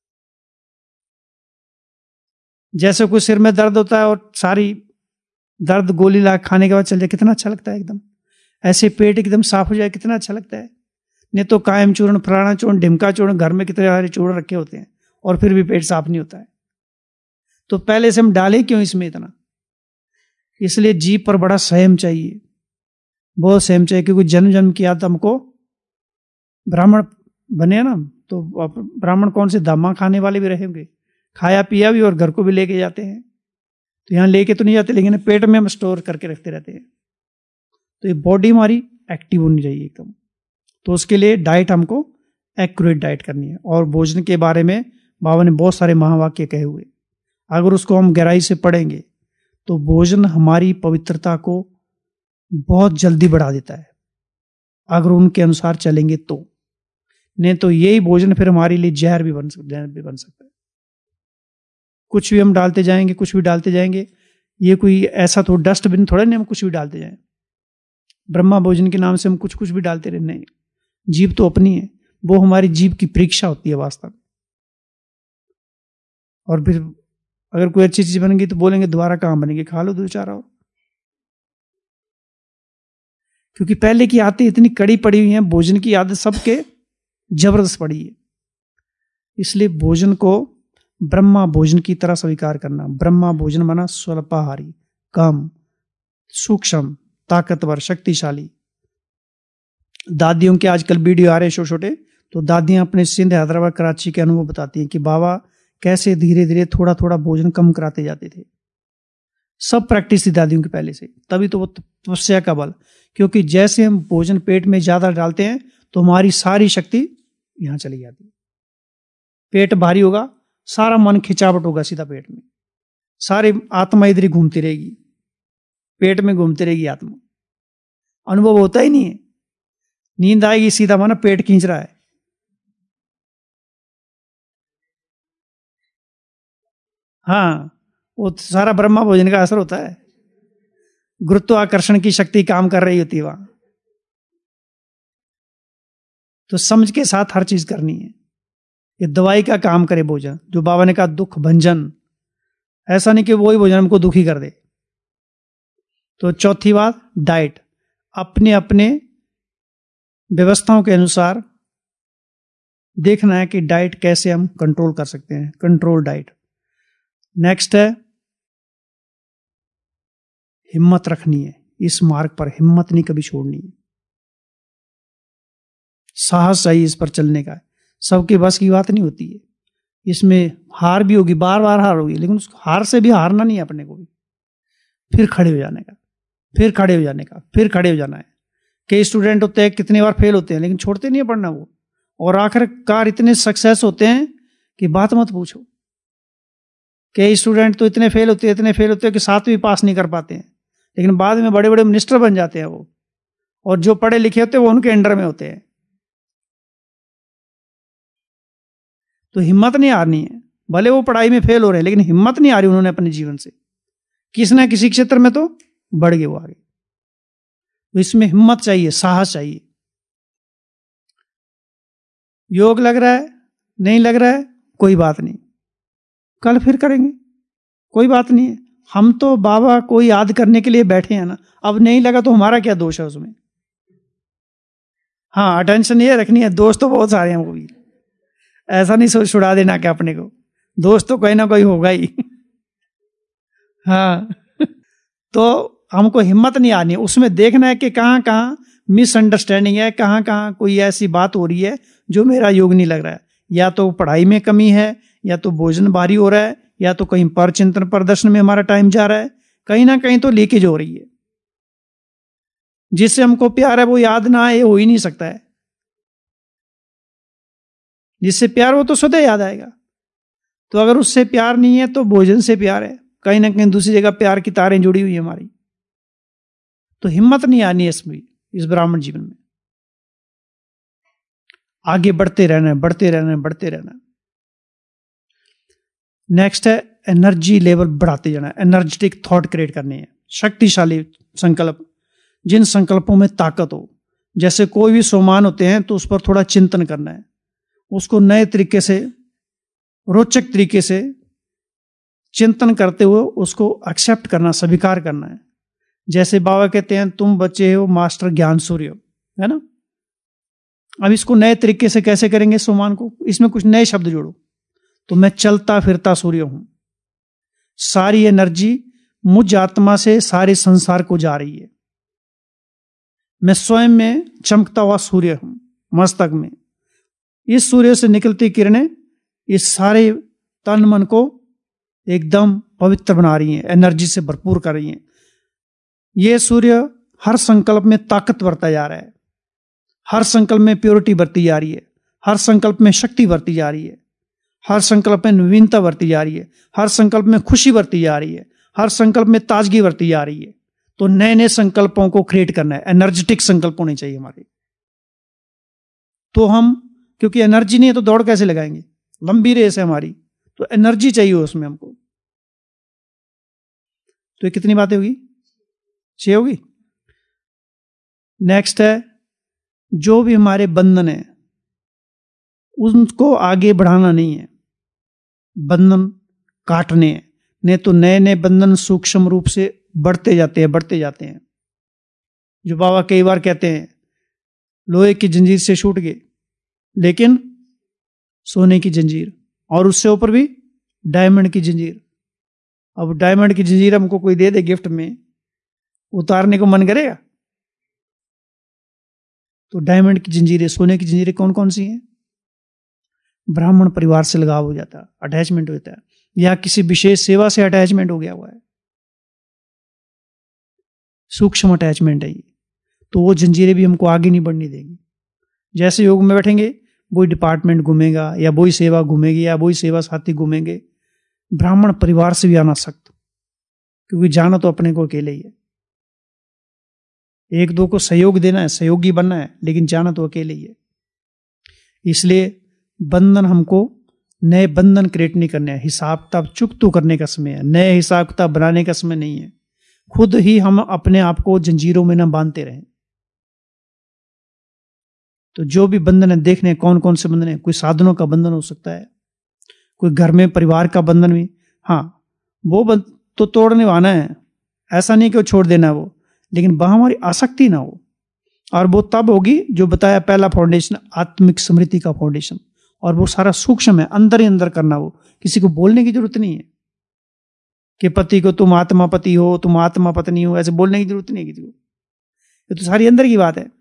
जैसे कोई सिर में दर्द होता है और सारी दर्द गोली ला खाने के बाद चल जाए, कितना अच्छा लगता है एकदम। ऐसे पेट एकदम साफ हो जाए, कितना अच्छा लगता है। नहीं तो कायम चूर्ण, फलाना चूर्ण, ढिमका चूर्ण, घर में कितने सारे चूर्ण रखे होते हैं और फिर भी पेट साफ नहीं होता है। तो पहले से हम डालें क्यों इसमें इतना? इसलिए जीभ पर बड़ा संयम चाहिए, बहुत संयम चाहिए, क्योंकि जन्म जन्म की आदत हमको ब्राह्मण बने ना, तो ब्राह्मण कौन से दामा खाने वाले भी रहेंगे, खाया पिया भी और घर को भी लेके जाते हैं। तो यहाँ लेके तो नहीं जाते, लेकिन पेट में हम स्टोर करके रखते रहते हैं। तो ये बॉडी हमारी एक्टिव होनी चाहिए एकदम। तो उसके लिए डाइट हमको एक्यूरेट डाइट करनी है। और भोजन के बारे में बाबा ने बहुत सारे महावाक्य कहे हुए, अगर उसको हम गहराई से पढ़ेंगे तो भोजन हमारी पवित्रता को बहुत जल्दी बढ़ा देता है, अगर उनके अनुसार चलेंगे तो। नहीं तो यही भोजन फिर हमारे लिए जहर भी बन सकता है। कुछ भी हम डालते जाएंगे, कुछ भी डालते जाएंगे, ये कोई ऐसा तो डस्टबिन थोड़ा नहीं हम कुछ भी डालते जाएं। ब्रह्मा भोजन के नाम से हम कुछ भी डालते रहे, नहीं। जीभ तो अपनी है, वो हमारी जीभ की परीक्षा होती है वास्तव में। और फिर अगर कोई अच्छी चीज बन गई तो बोलेंगे दोबारा कहां बनेगी, खा लो दो चार और। क्योंकि पहले की आदतें इतनी कड़ी पड़ी हुई हैं, भोजन की आदत सबके जबरदस्त पड़ी है। इसलिए भोजन को ब्रह्मा भोजन की तरह स्वीकार करना। ब्रह्मा भोजन माना स्वल्पाहारी, कम, सूक्ष्म, ताकतवर, शक्तिशाली। दादियों के आजकल वीडियो आ रहे छोटे छोटे, तो दादियां अपने सिंध, हैदराबाद, कराची के अनुभव बताती हैं कि बाबा कैसे धीरे धीरे थोड़ा थोड़ा भोजन कम कराते जाते थे। सब प्रैक्टिस थी दादियों की पहले से, तभी तो वो तपस्या का बल। क्योंकि जैसे हम भोजन पेट में ज्यादा डालते हैं तो हमारी सारी शक्ति यहां चली जाती है। पेट भारी होगा, सारा मन खिंचावट होगा सीधा पेट में, सारी आत्मा इधर ही घूमती रहेगी, पेट में घूमती रहेगी आत्मा। अनुभव होता ही नहीं है। नींद आएगी, सीधा माना पेट खींच रहा है। हाँ, वो सारा ब्रह्मा भोजन का असर होता है। गुरुत्वाकर्षण की शक्ति काम कर रही होती है वहां। तो समझ के साथ हर चीज करनी है। ये दवाई का काम करे भोजन, जो बाबा ने कहा दुख भंजन। ऐसा नहीं कि वही भोजन हमको दुखी कर दे। तो चौथी बात, डाइट। अपने अपने व्यवस्थाओं के अनुसार देखना है कि डाइट कैसे हम कंट्रोल कर सकते हैं, कंट्रोल डाइट। नेक्स्ट है हिम्मत रखनी है। इस मार्ग पर हिम्मत नहीं कभी छोड़नी है। साहस चाहिए इस पर चलने का। सबके बस की बात नहीं होती है। इसमें हार भी होगी, बार बार हार होगी, लेकिन उस हार से भी हारना नहीं है अपने को भी। फिर खड़े हो जाने का, फिर खड़े हो जाने का, फिर खड़े हो जाना है। कई स्टूडेंट होते हैं कितनी बार फेल होते हैं, लेकिन छोड़ते नहीं है पढ़ना वो, और आखिरकार इतने सक्सेस होते हैं कि बात मत पूछो। कई स्टूडेंट तो इतने फेल होते हैं कि 7वीं पास नहीं कर पाते हैं, लेकिन बाद में बड़े बड़े मिनिस्टर बन जाते हैं वो, और जो पढ़े लिखे होते हैं वो उनके अंडर में होते हैं। तो हिम्मत नहीं हारनी है, भले वो पढ़ाई में फेल हो रहे हैं लेकिन हिम्मत नहीं आ रही उन्होंने अपने जीवन से, किसी ना किसी क्षेत्र में तो बढ़ गए वो आगे। तो इसमें हिम्मत चाहिए, साहस चाहिए। योग लग रहा है, नहीं लग रहा है, कोई बात नहीं, कल फिर करेंगे, कोई बात नहीं है। हम तो बाबा को याद करने के लिए बैठे हैं ना, अब नहीं लगा तो हमारा क्या दोष है उसमें। हाँ, अटेंशन ये रखनी है, दोस्त तो बहुत सारे हैं वो भी, ऐसा नहीं सोच छुड़ा देना कि अपने को, दोस्त तो कोई ना कोई होगा ही। हाँ, तो हमको हिम्मत नहीं आनी है, उसमें देखना है कि कहाँ कहाँ मिसअंडरस्टैंडिंग है, कहाँ कहाँ कोई ऐसी बात हो रही है जो मेरा योग नहीं लग रहा है। या तो पढ़ाई में कमी है, या तो भोजन भारी हो रहा है, या तो कहीं पर चिंतन प्रदर्शन में हमारा टाइम जा रहा है, कहीं ना कहीं तो लीकेज हो रही है। जिससे हमको प्यार है वो याद ना आए, हो ही नहीं सकता है। जिससे प्यार वो तो स्वतः याद आएगा। तो अगर उससे प्यार नहीं है तो भोजन से प्यार है, कहीं ना कहीं दूसरी जगह प्यार की तारें जुड़ी हुई है हमारी। तो हिम्मत नहीं आनी है इसमें, इस ब्राह्मण जीवन में आगे बढ़ते रहना है, बढ़ते रहना है, बढ़ते रहना है। नेक्स्ट है एनर्जी लेवल बढ़ाते जाना है, एनर्जेटिक थॉट क्रिएट करनी है, शक्तिशाली संकल्प, जिन संकल्पों में ताकत हो। जैसे कोई भी सोमान होते हैं तो उस पर थोड़ा चिंतन करना है, उसको नए तरीके से, रोचक तरीके से चिंतन करते हुए उसको एक्सेप्ट करना, स्वीकार करना है। जैसे बाबा कहते हैं तुम बच्चे हो मास्टर ज्ञान सूर्य, है ना। अब इसको नए तरीके से कैसे करेंगे सोमान को, इसमें कुछ नए शब्द जोड़ो। तो मैं चलता फिरता सूर्य हूं, सारी एनर्जी मुझ आत्मा से सारे संसार को जा रही है। मैं स्वयं में चमकता हुआ सूर्य हूं मस्तक में। इस सूर्य से निकलती किरणें इस सारे तन मन को एकदम पवित्र बना रही हैं, एनर्जी से भरपूर कर रही हैं। यह सूर्य हर संकल्प में ताकत बढ़ता जा रहा है, हर संकल्प में प्योरिटी बढ़ती जा रही है, हर संकल्प में शक्ति बढ़ती जा रही है, हर संकल्प में नवीनता बढ़ती जा रही है, हर संकल्प में खुशी बढ़ती जा रही है, हर संकल्प में ताजगी बढ़ती जा रही है। तो नए नए संकल्पों को क्रिएट करना है, एनर्जेटिक संकल्प होने चाहिए हमारे। तो हम, क्योंकि एनर्जी नहीं है तो दौड़ कैसे लगाएंगे, लंबी रेस है हमारी, तो एनर्जी चाहिए उसमें हमको। तो ये कितनी बातें होगी, 6 होगी। नेक्स्ट है जो भी हमारे बंधन है उनको आगे बढ़ाना नहीं है, बंधन काटने हैं, नहीं तो नए नए बंधन सूक्ष्म रूप से बढ़ते जाते हैं, बढ़ते जाते हैं। जो बाबा कई बार कहते हैं लोहे की जंजीर से छूट गए लेकिन सोने की जंजीर, और उससे ऊपर भी डायमंड की जंजीर। अब डायमंड की जंजीर हमको कोई दे दे गिफ्ट में, उतारने को मन करेगा। तो डायमंड की जंजीरें, सोने की जंजीरें कौन कौन सी हैं? ब्राह्मण परिवार से लगाव हो जाता है, अटैचमेंट होता है, या किसी विशेष सेवा से अटैचमेंट हो गया हुआ है, सूक्ष्म अटैचमेंट है ये। तो वो जंजीरें भी हमको आगे नहीं बढ़ने देगी। जैसे योग में बैठेंगे वही डिपार्टमेंट घूमेगा, या वही सेवा घूमेगी, या वही सेवा साथी घूमेंगे। ब्राह्मण परिवार से भी आना सख्त, क्योंकि जाना तो अपने को अकेले ही है। एक दो को सहयोग देना है, सहयोगी बनना है, लेकिन जाना तो अकेले ही है। इसलिए बंधन, हमको नए बंधन क्रिएट नहीं करने हैं। हिसाब किताब चुकतो करने का समय है, नए हिसाब किताब बनाने का समय नहीं है। खुद ही हम अपने आप को जंजीरों में न बांधते रहें। तो जो भी बंधन है देखने कौन कौन से बंधन है। कोई साधनों का बंधन हो सकता है, कोई घर में परिवार का बंधन भी, हाँ वो तो तोड़ने वाला है, ऐसा नहीं कि वो छोड़ देना वो, लेकिन वह हमारी आसक्ति ना हो। और वो तब होगी जो बताया पहला फाउंडेशन, आत्मिक स्मृति का फाउंडेशन। और वो सारा सूक्ष्म है, अंदर ही अंदर करना। वो किसी को बोलने की जरूरत नहीं है कि पति को तुम आत्मा पति हो, तुम आत्मा पत्नी हो, ऐसे बोलने की जरूरत नहीं है किसी को। ये तो सारी अंदर की बात है।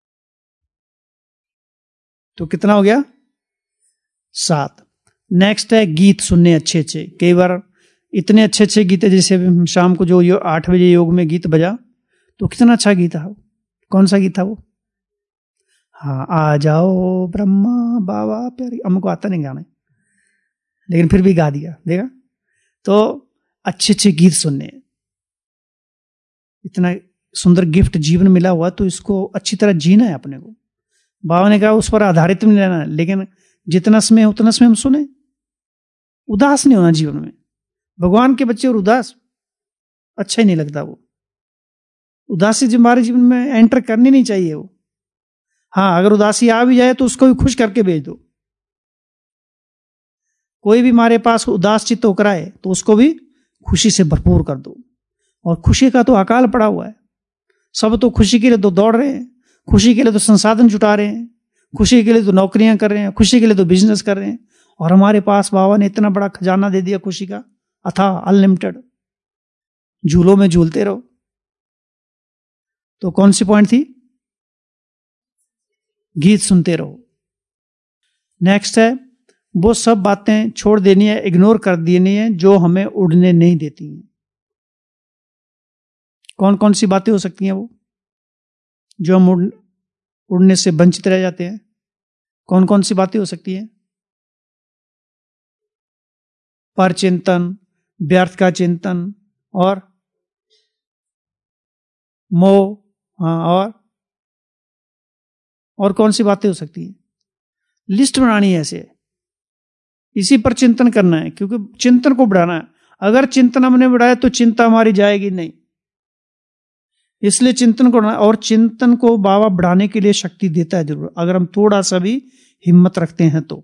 तो कितना हो गया? 7। नेक्स्ट है गीत सुनने अच्छे अच्छे। कई बार इतने अच्छे अच्छे गीत है, जैसे शाम को जो 8 बजे योग में गीत बजा, तो कितना अच्छा गीत था। कौन सा गीत था वो? हाँ, आ जाओ ब्रह्मा बाबा प्यारी। हमको आता नहीं गाने, लेकिन फिर भी गा दिया, देखा। तो अच्छे अच्छे गीत सुनने, इतना सुंदर गिफ्ट जीवन मिला हुआ, तो इसको अच्छी तरह जीना है अपने को। बाबा ने कहा उस पर आधारित नहीं रहना है, लेकिन जितना समय है उतना समय हम सुने, उदास नहीं होना जीवन में। भगवान के बच्चे और उदास अच्छा ही नहीं लगता। वो उदासी जो हमारे जीवन में एंटर करनी नहीं चाहिए वो। हाँ, अगर उदासी आ भी जाए तो उसको भी खुश करके भेज दो। कोई भी हमारे पास उदास चित्त होकर आए तो उसको भी खुशी से भरपूर कर दो। और खुशी का तो अकाल पड़ा हुआ है। सब तो खुशी के लिए तो दौड़ रहे हैं, खुशी के लिए तो संसाधन जुटा रहे हैं, खुशी के लिए तो नौकरियां कर रहे हैं, खुशी के लिए तो बिजनेस कर रहे हैं। और हमारे पास बाबा ने इतना बड़ा खजाना दे दिया खुशी का, अथाह अनलिमिटेड। झूलों में झूलते रहो। तो कौन सी पॉइंट थी? गीत सुनते रहो। नेक्स्ट है, वो सब बातें छोड़ देनी है, इग्नोर कर देनी है जो हमें उड़ने नहीं देती हैं। कौन कौन सी बातें हो सकती हैं वो जो हम उड़ने से वंचित रह जाते हैं? कौन कौन सी बातें हो सकती हैं? परचिंतन, व्यर्थ का चिंतन और मोह। हाँ, और कौन सी बातें हो सकती है? लिस्ट बनानी है ऐसे, इसी पर चिंतन करना है, क्योंकि चिंतन को बढ़ाना है। अगर चिंतन हमने बढ़ाया तो चिंता हमारी जाएगी नहीं, इसलिए चिंतन को बढ़ाना। और चिंतन को बाबा बढ़ाने के लिए शक्ति देता है जरूर, अगर हम थोड़ा सा भी हिम्मत रखते हैं तो।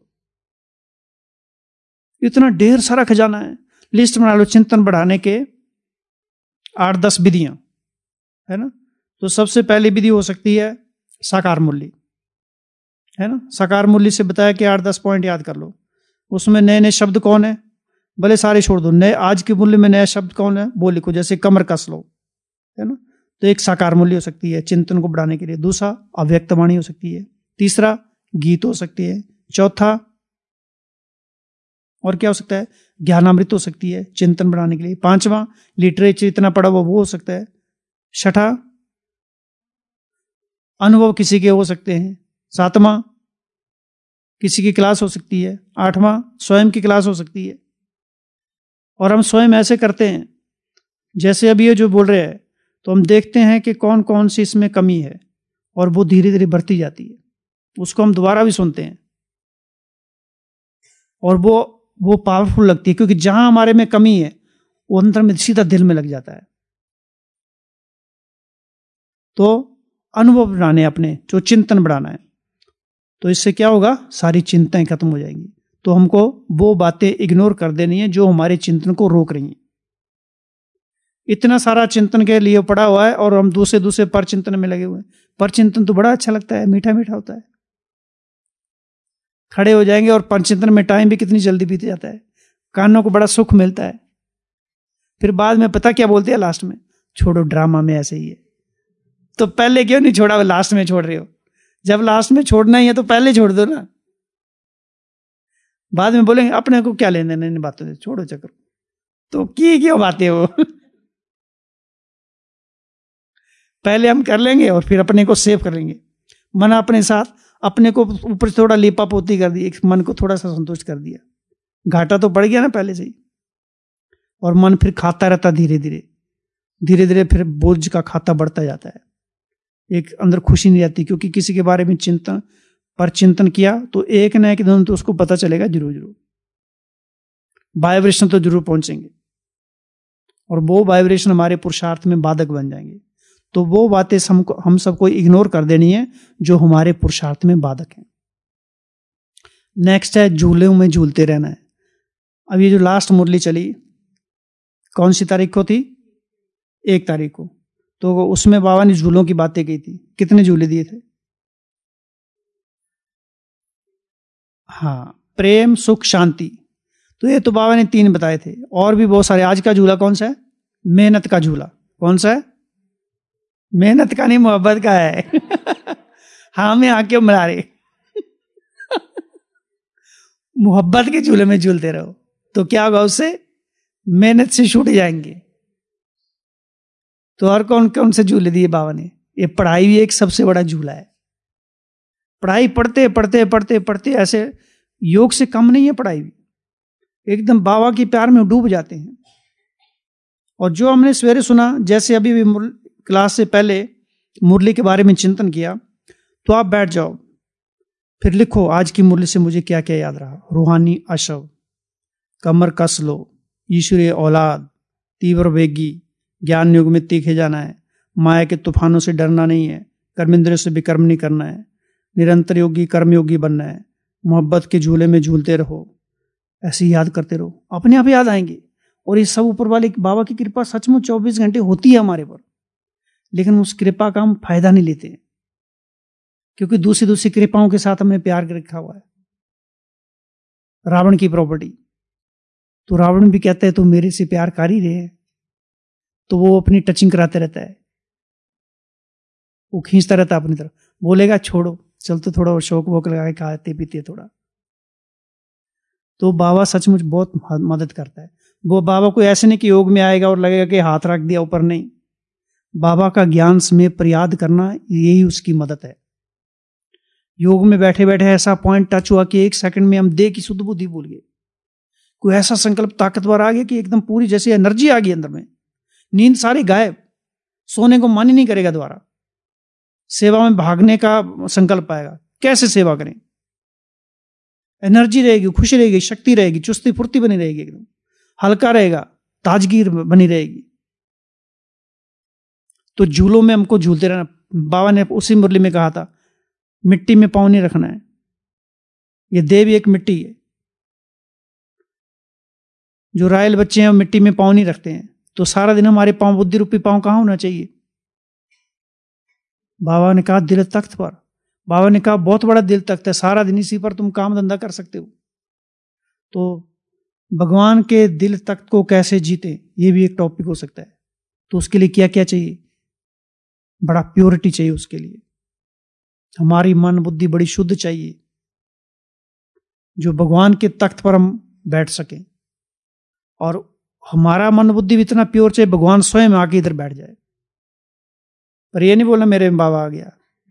इतना ढेर सारा खजाना है, लिस्ट बना लो चिंतन बढ़ाने के 8-10 विधियां, है ना। तो सबसे पहली विधि हो सकती है साकार मूल्य, है ना। साकार मूल्य से बताया कि 8-10 पॉइंट याद कर लो। उसमें नए नए शब्द कौन है, भले सारे छोड़ दो, नए आज के मूल्य में नया शब्द कौन है वो लिखो, जैसे कमर कस लो, है ना। तो एक साकार मूल्य हो सकती है चिंतन को बढ़ाने के लिए। दूसरा अव्यक्त वाणी हो सकती है। तीसरा गीत हो सकती है। चौथा और क्या हो सकता है? ज्ञानामृत हो सकती है चिंतन बढ़ाने के लिए। पांचवा लिटरेचर इतना पढ़ा हुआ वो हो सकता है। छठा अनुभव किसी के हो सकते हैं। सातवां किसी की क्लास हो सकती है। आठवां स्वयं की क्लास हो सकती है। और हम स्वयं ऐसे करते हैं, जैसे अभी ये जो बोल रहे हैं, तो हम देखते हैं कि कौन कौन सी इसमें कमी है और वो धीरे धीरे बढ़ती जाती है। उसको हम दोबारा भी सुनते हैं और वो पावरफुल लगती है, क्योंकि जहां हमारे में कमी है वो अंदर में सीधा दिल में लग जाता है। तो अनुभव बढ़ाने अपने, जो चिंतन बढ़ाना है, तो इससे क्या होगा? सारी चिंताएं खत्म हो जाएंगी। तो हमको वो बातें इग्नोर कर देनी है जो हमारे चिंतन को रोक रही हैं। इतना सारा चिंतन के लिए पड़ा हुआ है और हम दूसरे पर चिंतन में लगे हुए हैं। पर चिंतन तो बड़ा अच्छा लगता है, मीठा मीठा होता है। खड़े हो जाएंगे और पर चिंतन में टाइम भी कितनी जल्दी बीत जाता है, कानों को बड़ा सुख मिलता है। फिर बाद में पता क्या बोलते हैं लास्ट में? छोड़ो, ड्रामा में ऐसे ही है। तो पहले क्यों नहीं छोड़ा, लास्ट में छोड़ रहे हो? जब लास्ट में छोड़ना ही है तो पहले छोड़ दो ना। बाद में बोलेंगे अपने को क्या लेने देने बातों से, छोड़ो चक्कर। तो की क्यों बातें हो? पहले हम कर लेंगे और फिर अपने को सेव कर लेंगे। मन अपने साथ अपने को ऊपर से थोड़ा लिपा पोती कर दी, मन को थोड़ा सा संतुष्ट कर दिया। घाटा तो पड़ गया ना पहले से ही। और मन फिर खाता रहता धीरे धीरे, फिर बोझ का खाता बढ़ता जाता है। एक अंदर खुशी नहीं आती, क्योंकि किसी के बारे में चिंतन किया तो एक न एक दिन तो उसको पता चलेगा जरूर। वाइब्रेशन तो जरूर पहुंचेंगे और वो वाइब्रेशन हमारे पुरुषार्थ में बाधक बन जाएंगे। तो वो बातें हम सबको इग्नोर कर देनी है जो हमारे पुरुषार्थ में बाधक हैं। नेक्स्ट है झूलों में झूलते रहना है। अब ये जो लास्ट मुरली चली कौन सी तारीख को थी? 1 तारीख को। तो उसमें बाबा ने झूलों की बातें की थी। कितने झूले दिए थे? हाँ, प्रेम, सुख, शांति। तो ये तो बाबा ने 3 बताए थे, और भी बहुत सारे। आज का झूला कौन सा है? मेहनत का झूला। कौन सा है? मेहनत का नहीं, मोहब्बत का है। हाँ, मैं आके मिला रहे। मोहब्बत के झूले में झूलते रहो तो क्या होगा? उससे मेहनत से छूट जाएंगे। तो और कौन कौन से झूले दिए बाबा ने? ये पढ़ाई भी एक सबसे बड़ा झूला है। पढ़ाई पढ़ते ऐसे योग से कम नहीं है पढ़ाई भी। एकदम बाबा के प्यार में डूब जाते हैं। और जो हमने सवेरे सुना, जैसे अभी भी क्लास से पहले मुरली के बारे में चिंतन किया, तो आप बैठ जाओ, फिर लिखो आज की मुरली से मुझे क्या क्या याद रहा। रूहानी अशव, कमर कस लो, ईश्वरीय औलाद, तीव्र वेगी, ज्ञान युग में तीखे जाना है, माया के तूफानों से डरना नहीं है, कर्मेंद्रियों से विकर्म नहीं करना है, निरंतर योगी कर्मयोगी बनना है, मोहब्बत के झूले में झूलते रहो। ऐसे याद करते रहो, अपने आप याद आएंगे। और ये सब ऊपर वाले बाबा की कृपा सचमुच 24 घंटे होती है हमारे पर, लेकिन उस कृपा का हम फायदा नहीं लेते हैं, क्योंकि दूसरी दूसरी कृपाओं के साथ हमने प्यार कर रखा हुआ है। रावण की प्रॉपर्टी, तो रावण भी कहता है तो मेरे से प्यार कर ही रहे हैं, तो वो अपनी टचिंग कराते रहता है, वो खींचता रहता है अपनी तरफ, बोलेगा छोड़ो चल तो थोड़ा और शौक वोक लगा के खाते पीते थोड़ा। तो बाबा सचमुच बहुत मदद करता है। वो बाबा को ऐसे नहीं कि योग में आएगा और लगेगा कि हाथ रख दिया ऊपर, नहीं, बाबा का ज्ञान में प्रयाद करना यही उसकी मदद है। योग में बैठे बैठे ऐसा पॉइंट टच हुआ कि 1 सेकंड में हम देह की शुद्ध बुद्धि भूल गए, कोई ऐसा संकल्प ताकतवर आ गया कि एकदम पूरी जैसी एनर्जी आ गई अंदर में, नींद सारी गायब, सोने को मन ही नहीं करेगा दोबारा, सेवा में भागने का संकल्प आएगा, कैसे सेवा करें, एनर्जी रहेगी, खुशी रहेगी, शक्ति रहेगी, चुस्ती फुर्ती बनी रहेगी, एकदम हल्का रहेगा, ताजगी बनी रहेगी। तो झूलों में हमको झूलते रहना। बाबा ने उसी मुरली में कहा था मिट्टी में पांव नहीं रखना है, ये देव एक मिट्टी है। जो रायल बच्चे हैं मिट्टी में पांव नहीं रखते हैं, तो सारा दिन हमारे पांव बुद्धि रूपी पांव कहां होना चाहिए? बाबा ने कहा दिल तख्त पर। बाबा ने कहा बहुत बड़ा दिल तख्त है, सारा दिन इसी पर तुम काम धंधा कर सकते हो। तो भगवान के दिल तख्त को कैसे जीते, ये भी एक टॉपिक हो सकता है। तो उसके लिए क्या क्या चाहिए? बड़ा प्योरिटी चाहिए, उसके लिए हमारी मन बुद्धि बड़ी शुद्ध चाहिए, जो भगवान के तख्त पर हम बैठ सकें। और हमारा मन बुद्धि भी इतना प्योर चाहिए भगवान स्वयं आके इधर बैठ जाए। पर ये नहीं बोलना मेरे में बाबा आ गया,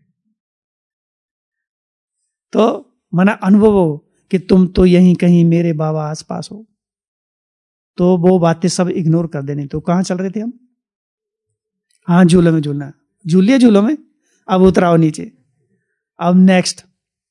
तो मना अनुभव हो कि तुम तो यहीं कहीं मेरे बाबा आसपास हो। तो वो बातें सब इग्नोर कर देनी। तो कहां चल रहे थे हम? हाँ, झूलों में झूलना। झूलिए झूलों में, अब उतराओ नीचे। अब नेक्स्ट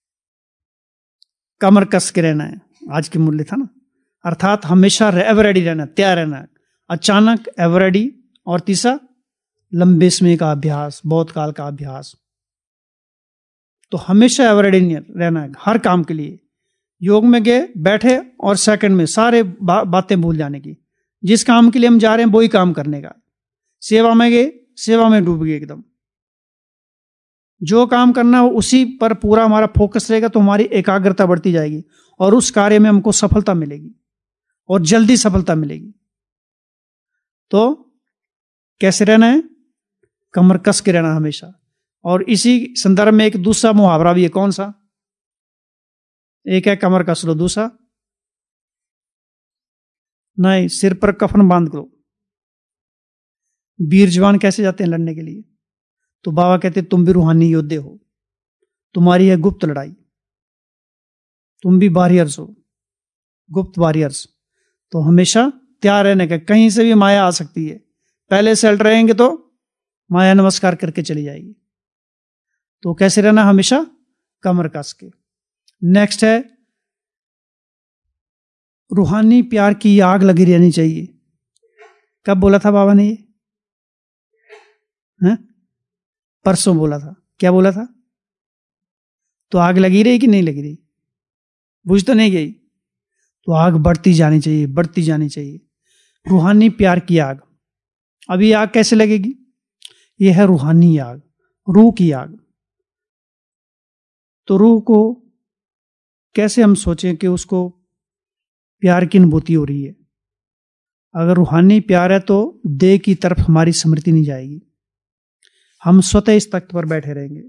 कमर कस के रहना है, आज की मूल्य था ना, अर्थात हमेशा एवर रेडी रहना, तैयार रहना। अचानक एवर रेडी। और तीसरा लंबे समय का अभ्यास, बहुत काल का अभ्यास। तो हमेशा एवर रेडी रहना है हर काम के लिए। योग में गए बैठे और सेकंड में सारे बातें भूल जाने की, जिस काम के लिए हम जा रहे हैं वही काम करने का। सेवा में गए, सेवा में डूब गए एकदम, जो काम करना है उसी पर पूरा हमारा फोकस रहेगा, तो हमारी एकाग्रता बढ़ती जाएगी और उस कार्य में हमको सफलता मिलेगी और जल्दी सफलता मिलेगी। तो कैसे रहना है? कमर कस के रहना हमेशा। और इसी संदर्भ में एक दूसरा मुहावरा भी है। कौन सा? एक है कमर कस लो, दूसरा नहीं, सिर पर कफन बांध लो। वीर जवान कैसे जाते हैं लड़ने के लिए? तो बाबा कहते तुम भी रूहानी योद्धे हो, तुम्हारी है गुप्त लड़ाई, तुम भी वॉरियर्स हो, गुप्त वॉरियर्स। तो हमेशा तैयार रहने का, कहीं से भी माया आ सकती है, पहले से अलर्ट रहेंगे तो माया नमस्कार करके चली जाएगी। तो कैसे रहना? हमेशा कमर कस के। नेक्स्ट है रूहानी प्यार की आग लगी रहनी चाहिए। कब बोला था बाबा ने ये? परसों बोला था। क्या बोला था? तो आग लगी रही कि नहीं लगी रही? बुझ तो नहीं गई? तो आग बढ़ती जानी चाहिए, बढ़ती जानी चाहिए, रूहानी प्यार की आग। अब ये आग कैसे लगेगी? ये है रूहानी आग, रूह की आग। तो रूह को कैसे हम सोचें कि उसको प्यार की अनुभूति हो रही है? अगर रूहानी प्यार है तो देह की तरफ हमारी स्मृति नहीं जाएगी, हम स्वतः इस तख्त पर बैठे रहेंगे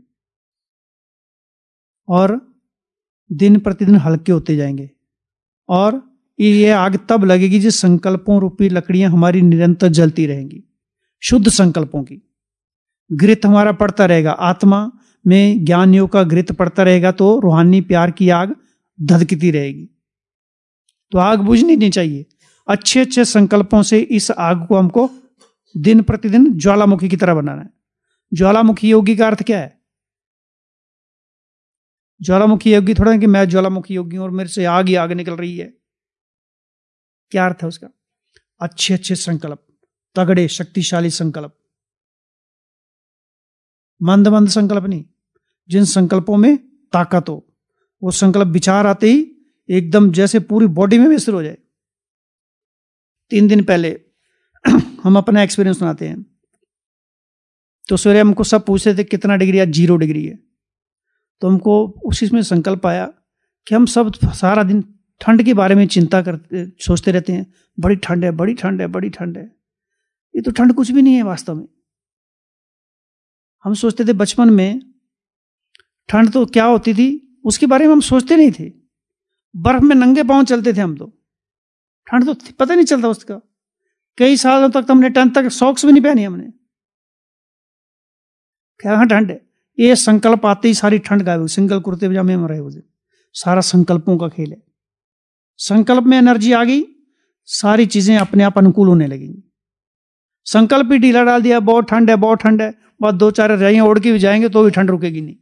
और दिन प्रतिदिन हल्के होते जाएंगे। और ये आग तब लगेगी जिस संकल्पों रूपी लकड़ियां हमारी निरंतर जलती रहेंगी, शुद्ध संकल्पों की। घृत हमारा पड़ता रहेगा, आत्मा में ज्ञान योग का घृत पड़ता रहेगा, तो रूहानी प्यार की आग धधकती रहेगी। तो आग बुझनी नहीं चाहिए। अच्छे अच्छे संकल्पों से इस आग को हमको दिन प्रतिदिन ज्वालामुखी की तरह बनाना है। ज्वालामुखी योगी का अर्थ क्या है? ज्वालामुखी योगी थोड़ा कि मैं ज्वालामुखी योगी हूं और मेरे से आग ही आग निकल रही है। क्या अर्थ है उसका? अच्छे अच्छे संकल्प, तगड़े शक्तिशाली संकल्प, मंद मंद संकल्प नहीं। जिन संकल्पों में ताकत हो, वो संकल्प विचार आते ही एकदम जैसे पूरी बॉडी में विस्तार हो जाए। 3 दिन पहले हम अपना एक्सपीरियंस सुनाते हैं। तो सवेरे हमको सब पूछते थे कितना डिग्री है? 0 डिग्री है। तो हमको उसी में संकल्प आया कि हम सब सारा दिन ठंड के बारे में चिंता करते सोचते रहते हैं, बड़ी ठंड है, बड़ी ठंड है, बड़ी ठंड है। ये तो ठंड कुछ भी नहीं है वास्तव में। हम सोचते थे बचपन में ठंड तो क्या होती थी उसके बारे में हम सोचते नहीं थे। बर्फ में नंगे पांव चलते थे हम तो, ठंड तो पता नहीं चलता उसका। कई सालों तक तो हमने 10 तक सॉक्स भी नहीं पहनी हमने। क्या ठंड है? ये संकल्प आते ही सारी ठंड गायब। सिंगल कुर्ते पजामे में रहे उसे। सारा संकल्पों का खेल है। संकल्प में एनर्जी आ गई, सारी चीजें अपने आप अनुकूल होने लगेंगी। संकल्प ही ढीला डाल दिया, बहुत ठंड है, बहुत ठंड है, बस 2-4 रजाइयां ओढ़ के भी जाएंगे तो भी ठंड रुकेगी नहीं।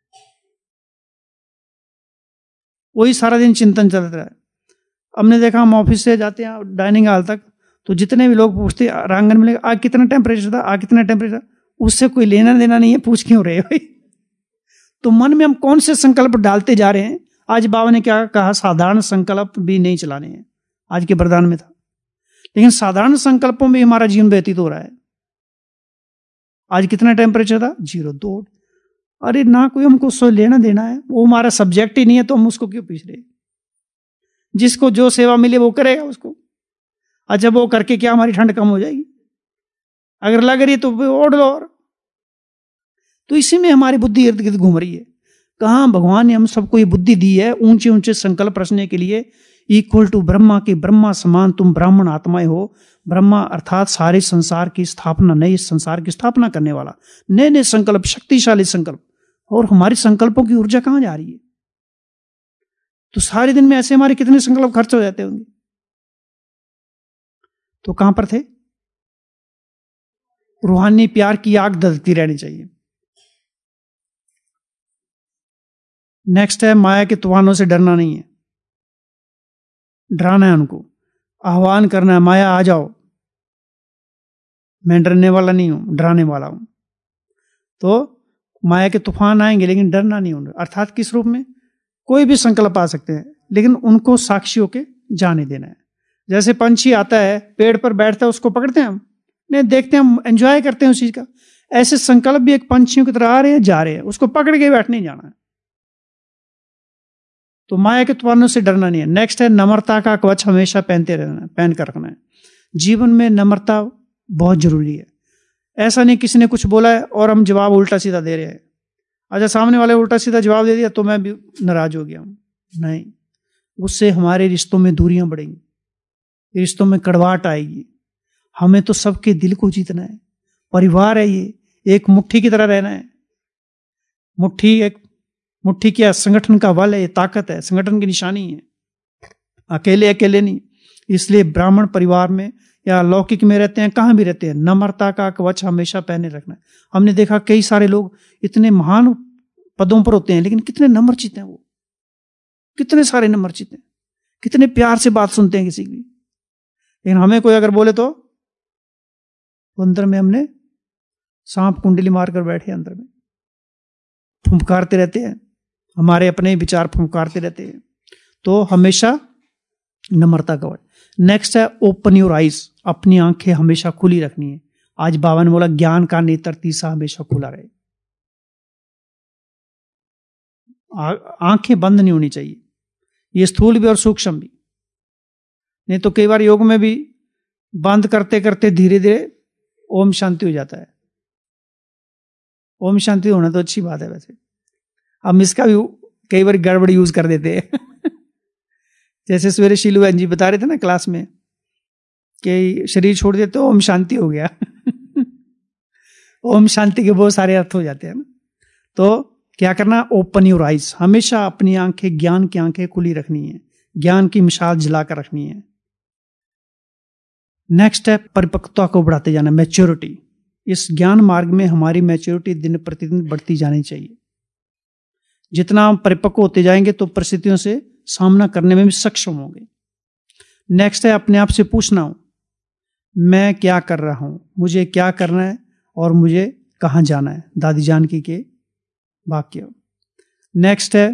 वही सारा दिन चिंतन चलता रहा है। हमने देखा हम ऑफिस से जाते हैं डाइनिंग हॉल तक, तो जितने भी लोग पूछते आंगन में आज कितना टेम्परेचर था, आज कितना टेम्परेचर, उससे कोई लेना देना नहीं है, पूछ क्यों रहे भाई। तो मन में हम कौन से संकल्प डालते जा रहे हैं। आज बाबा ने क्या कहा, साधारण संकल्प भी नहीं चलाने हैं। आज के वरदान में था, लेकिन साधारण संकल्पों में हमारा जीवन व्यतीत हो रहा है। आज कितना टेम्परेचर था? 0, 2। अरे ना कोई हमको सो लेना देना है, वो हमारा सब्जेक्ट ही नहीं है, तो हम उसको क्यों पूछ रहे। जिसको जो सेवा मिले वो करेगा उसको। अच्छा वो करके क्या हमारी ठंड कम हो जाएगी? अगर लग रही है तो ओढ़ लो। और तो इसी में हमारी बुद्धि इर्द गिर्द घूम रही है। कहां भगवान ने हम सबको ये बुद्धि दी है ऊंचे ऊंचे संकल्प रचने के लिए। इक्वल टू ब्रह्मा की ब्रह्मा समान तुम ब्राह्मण आत्माएं हो। ब्रह्मा अर्थात सारे संसार की स्थापना, नए संसार की स्थापना करने वाला, नए नए संकल्प, शक्तिशाली संकल्प। और हमारी संकल्पों की ऊर्जा कहां जा रही है? तो सारे दिन में ऐसे हमारे कितने संकल्प खर्च हो जाते होंगे। तो कहां पर थे? रूहानी प्यार की आग दलती रहनी चाहिए। नेक्स्ट है माया के तूफानों से डरना नहीं है, डराना है उनको, आह्वान करना है, माया आ जाओ। मैं डरने वाला नहीं हूं, डराने वाला हूं। तो माया के तूफान आएंगे लेकिन डरना नहीं होगा। अर्थात किस रूप में? कोई भी संकल्प आ सकते हैं लेकिन उनको साक्षी होके जाने देना है। जैसे पंछी आता है, पेड़ पर बैठता है, उसको पकड़ते हैं हम नहीं, देखते हैं, हम एंजॉय करते हैं उस चीज का। ऐसे संकल्प भी एक पंछियों की तरह आ रहे हैं, जा रहे हैं, उसको पकड़ के बैठ नहीं जाना है। तो माया के तूफानों से डरना नहीं है। नेक्स्ट है नम्रता का कवच हमेशा पहनते रहना, पहन कर रखना है। जीवन में नम्रता बहुत जरूरी है। ऐसा नहीं किसी ने कुछ बोला है और हम जवाब उल्टा सीधा दे रहे हैं। अच्छा सामने वाले उल्टा सीधा जवाब दे दिया तो मैं भी नाराज हो गया हूं, नहीं, उससे हमारे रिश्तों में दूरियां बढ़ेंगी, रिश्तों में कड़वाहट आएगी। हमें तो सबके दिल को जीतना है। परिवार है ये, एक मुट्ठी की तरह रहना है। मुट्ठी क्या? संगठन का बल है, ताकत है, संगठन की निशानी है। अकेले अकेले नहीं। इसलिए ब्राह्मण परिवार में या लौकिक में रहते हैं, कहां भी रहते हैं, नम्रता का कवच हमेशा पहने रखना है। हमने देखा कई सारे लोग इतने महान पदों पर होते हैं लेकिन कितने नम्रचित हैं वो, कितने सारे नम्रचित हैं, कितने प्यार से बात सुनते हैं किसी की। लेकिन हमें कोई अगर बोले तो अंदर में हमने सांप कुंडली मारकर बैठे, अंदर में फुंकारते रहते हैं, हमारे अपने विचार फुंकारते रहते हैं। तो हमेशा नम्रता कवच। नेक्स्ट है ओपन योर आइज, अपनी आंखें हमेशा खुली रखनी है। आज बाबा ने बोला ज्ञान का नेत्र तीसा हमेशा खुला रहे, आंखें बंद नहीं होनी चाहिए। ये स्थूल भी और सूक्ष्म भी। नहीं तो कई बार योग में भी बंद करते करते धीरे धीरे ओम शांति हो जाता है। ओम शांति होना तो अच्छी बात है, वैसे हम इसका भी कई बार गड़बड़ यूज कर देते हैं। जैसे सवेरे शीलू बहन जी बता रहे थे ना क्लास में कि शरीर छोड़ देते तो ओम शांति हो गया। ओम शांति के बहुत सारे अर्थ हो जाते हैं ना। तो क्या करना? ओपन योर आइज, हमेशा अपनी आंखें, ज्ञान की आंखें खुली रखनी है, ज्ञान की मिसाल जलाकर रखनी है। नेक्स्ट है परिपक्वता को बढ़ाते जाना, मैच्योरिटी। इस ज्ञान मार्ग में हमारी मैच्योरिटी दिन प्रतिदिन बढ़ती जानी चाहिए। जितना हम परिपक्व होते जाएंगे तो परिस्थितियों से सामना करने में भी सक्षम होंगे। नेक्स्ट है अपने आप से पूछना हो, मैं क्या कर रहा हूं, मुझे क्या करना है और मुझे कहां जाना है। दादी जानकी के वाक्य। नेक्स्ट है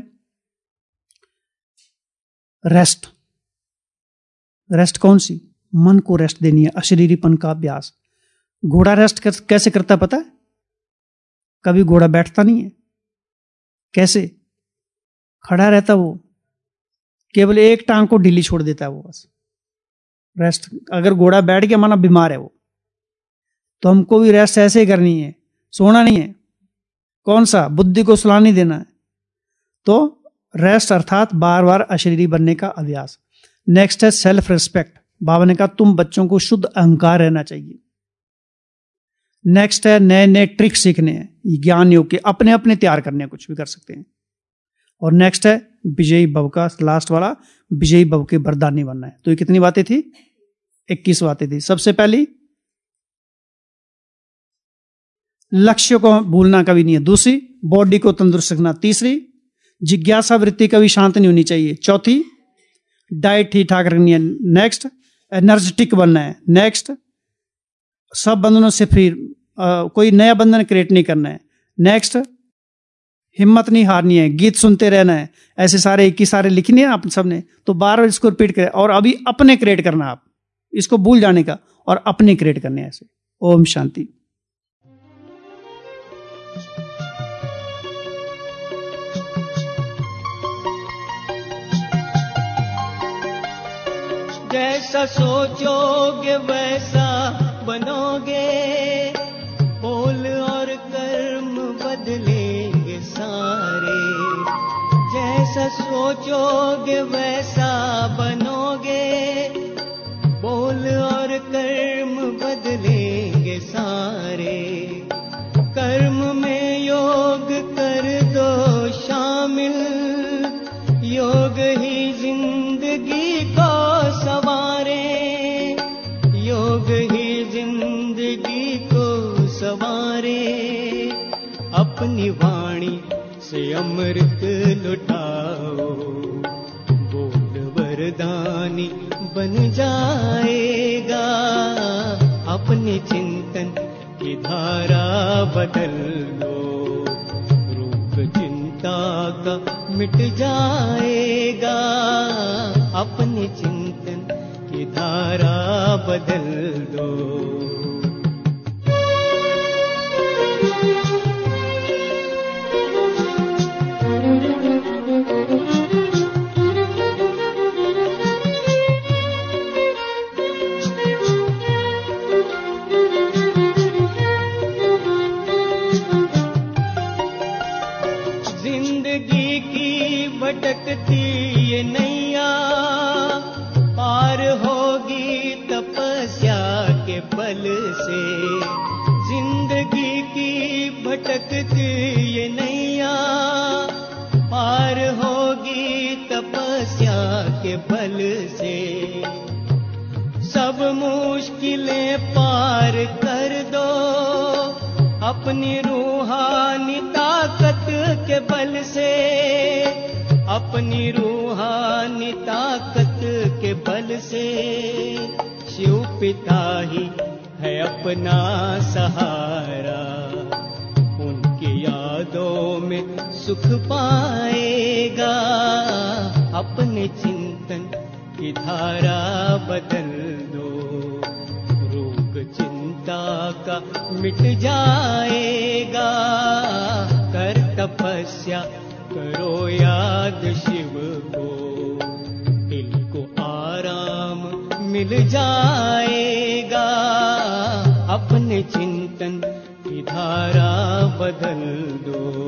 रेस्ट। रेस्ट कौन सी? मन को रेस्ट देनी है, अशरीरीपन का अभ्यास। घोड़ा रेस्ट कैसे करता है पता है? कभी घोड़ा बैठता नहीं है। कैसे? खड़ा रहता वो, केवल एक टांग को ढीली छोड़ देता है वो, बस रेस्ट। अगर घोड़ा बैठ गया माना बीमार है वो। तो हमको भी रेस्ट ऐसे ही करनी है, सोना नहीं है। कौन सा? बुद्धि को सुला नहीं देना है। तो रेस्ट अर्थात बार बार अशरीरी बनने का अभ्यास। नेक्स्ट है सेल्फ रिस्पेक्ट। बाबा ने कहा तुम बच्चों को शुद्ध अहंकार रहना चाहिए। नेक्स्ट है नए नए ट्रिक सीखने हैं, ज्ञान योग के अपने अपने तैयार करने हैं, कुछ भी कर सकते हैं। और नेक्स्ट है विजयी भव का, लास्ट वाला, विजयी भव के वरदानी बनना है। तो ये कितनी बातें थी? 21 बातें थी। सबसे पहली, लक्ष्य को भूलना कभी नहीं है। दूसरी, बॉडी को तंदुरुस्त रखना। तीसरी, जिज्ञासा वृत्ति कभी शांत नहीं होनी चाहिए। चौथी, डाइट ठीक ठाक रखनी है। नेक्स्ट, एनर्जेटिक बनना है। नेक्स्ट, सब बंधनों से फ्री, कोई नया बंधन क्रिएट नहीं करना है। नेक्स्ट, हिम्मत नहीं हारनी है, गीत सुनते रहना है। ऐसे सारे 21 सारे लिखने हैं आप सबने, तो बार बार इसको रिपीट करें। और अभी अपने क्रिएट करना, आप इसको भूल जाने का और अपने क्रिएट करने ऐसे। ओम शांति। जैसा सोचोगे वैसा बनोगे, बोल और कर्म बदलेंगे सारे। जैसा सोचोगे वैसा बनोगे, बोल और कर्म बदलेंगे सारे। कर्म में योग कर दो शामिल, योग ही जिंदगी को सवारे। योग ही जिंदगी को सवारे। अपनी वाणी से अमृत लुटाओ, बोल वरदानी बन जाएगा। अपने चिंतन की धारा बदल लो, रूप चिंता का मिट जाएगा। अपने चिंतन की धारा बदल दो। जिंदगी की भटकती ये नैया पार होगी तपस्या के बल से। जिंदगी की भटकती ये नैया पार होगी तपस्या के बल से। सब मुश्किलें पार कर दो अपनी रूहानी ताकत के बल से। अपनी रूहानी ताकत के बल से। शिव पिता ही है अपना सहारा, उनकी यादों में सुख पाएगा। अपने चिंतन की धारा बदल दो, रोग चिंता का मिट जाएगा। कर तपस्या करो याद शिव को, दिल को आराम मिल जाएगा। अपने चिंतन की धारा बदल दो।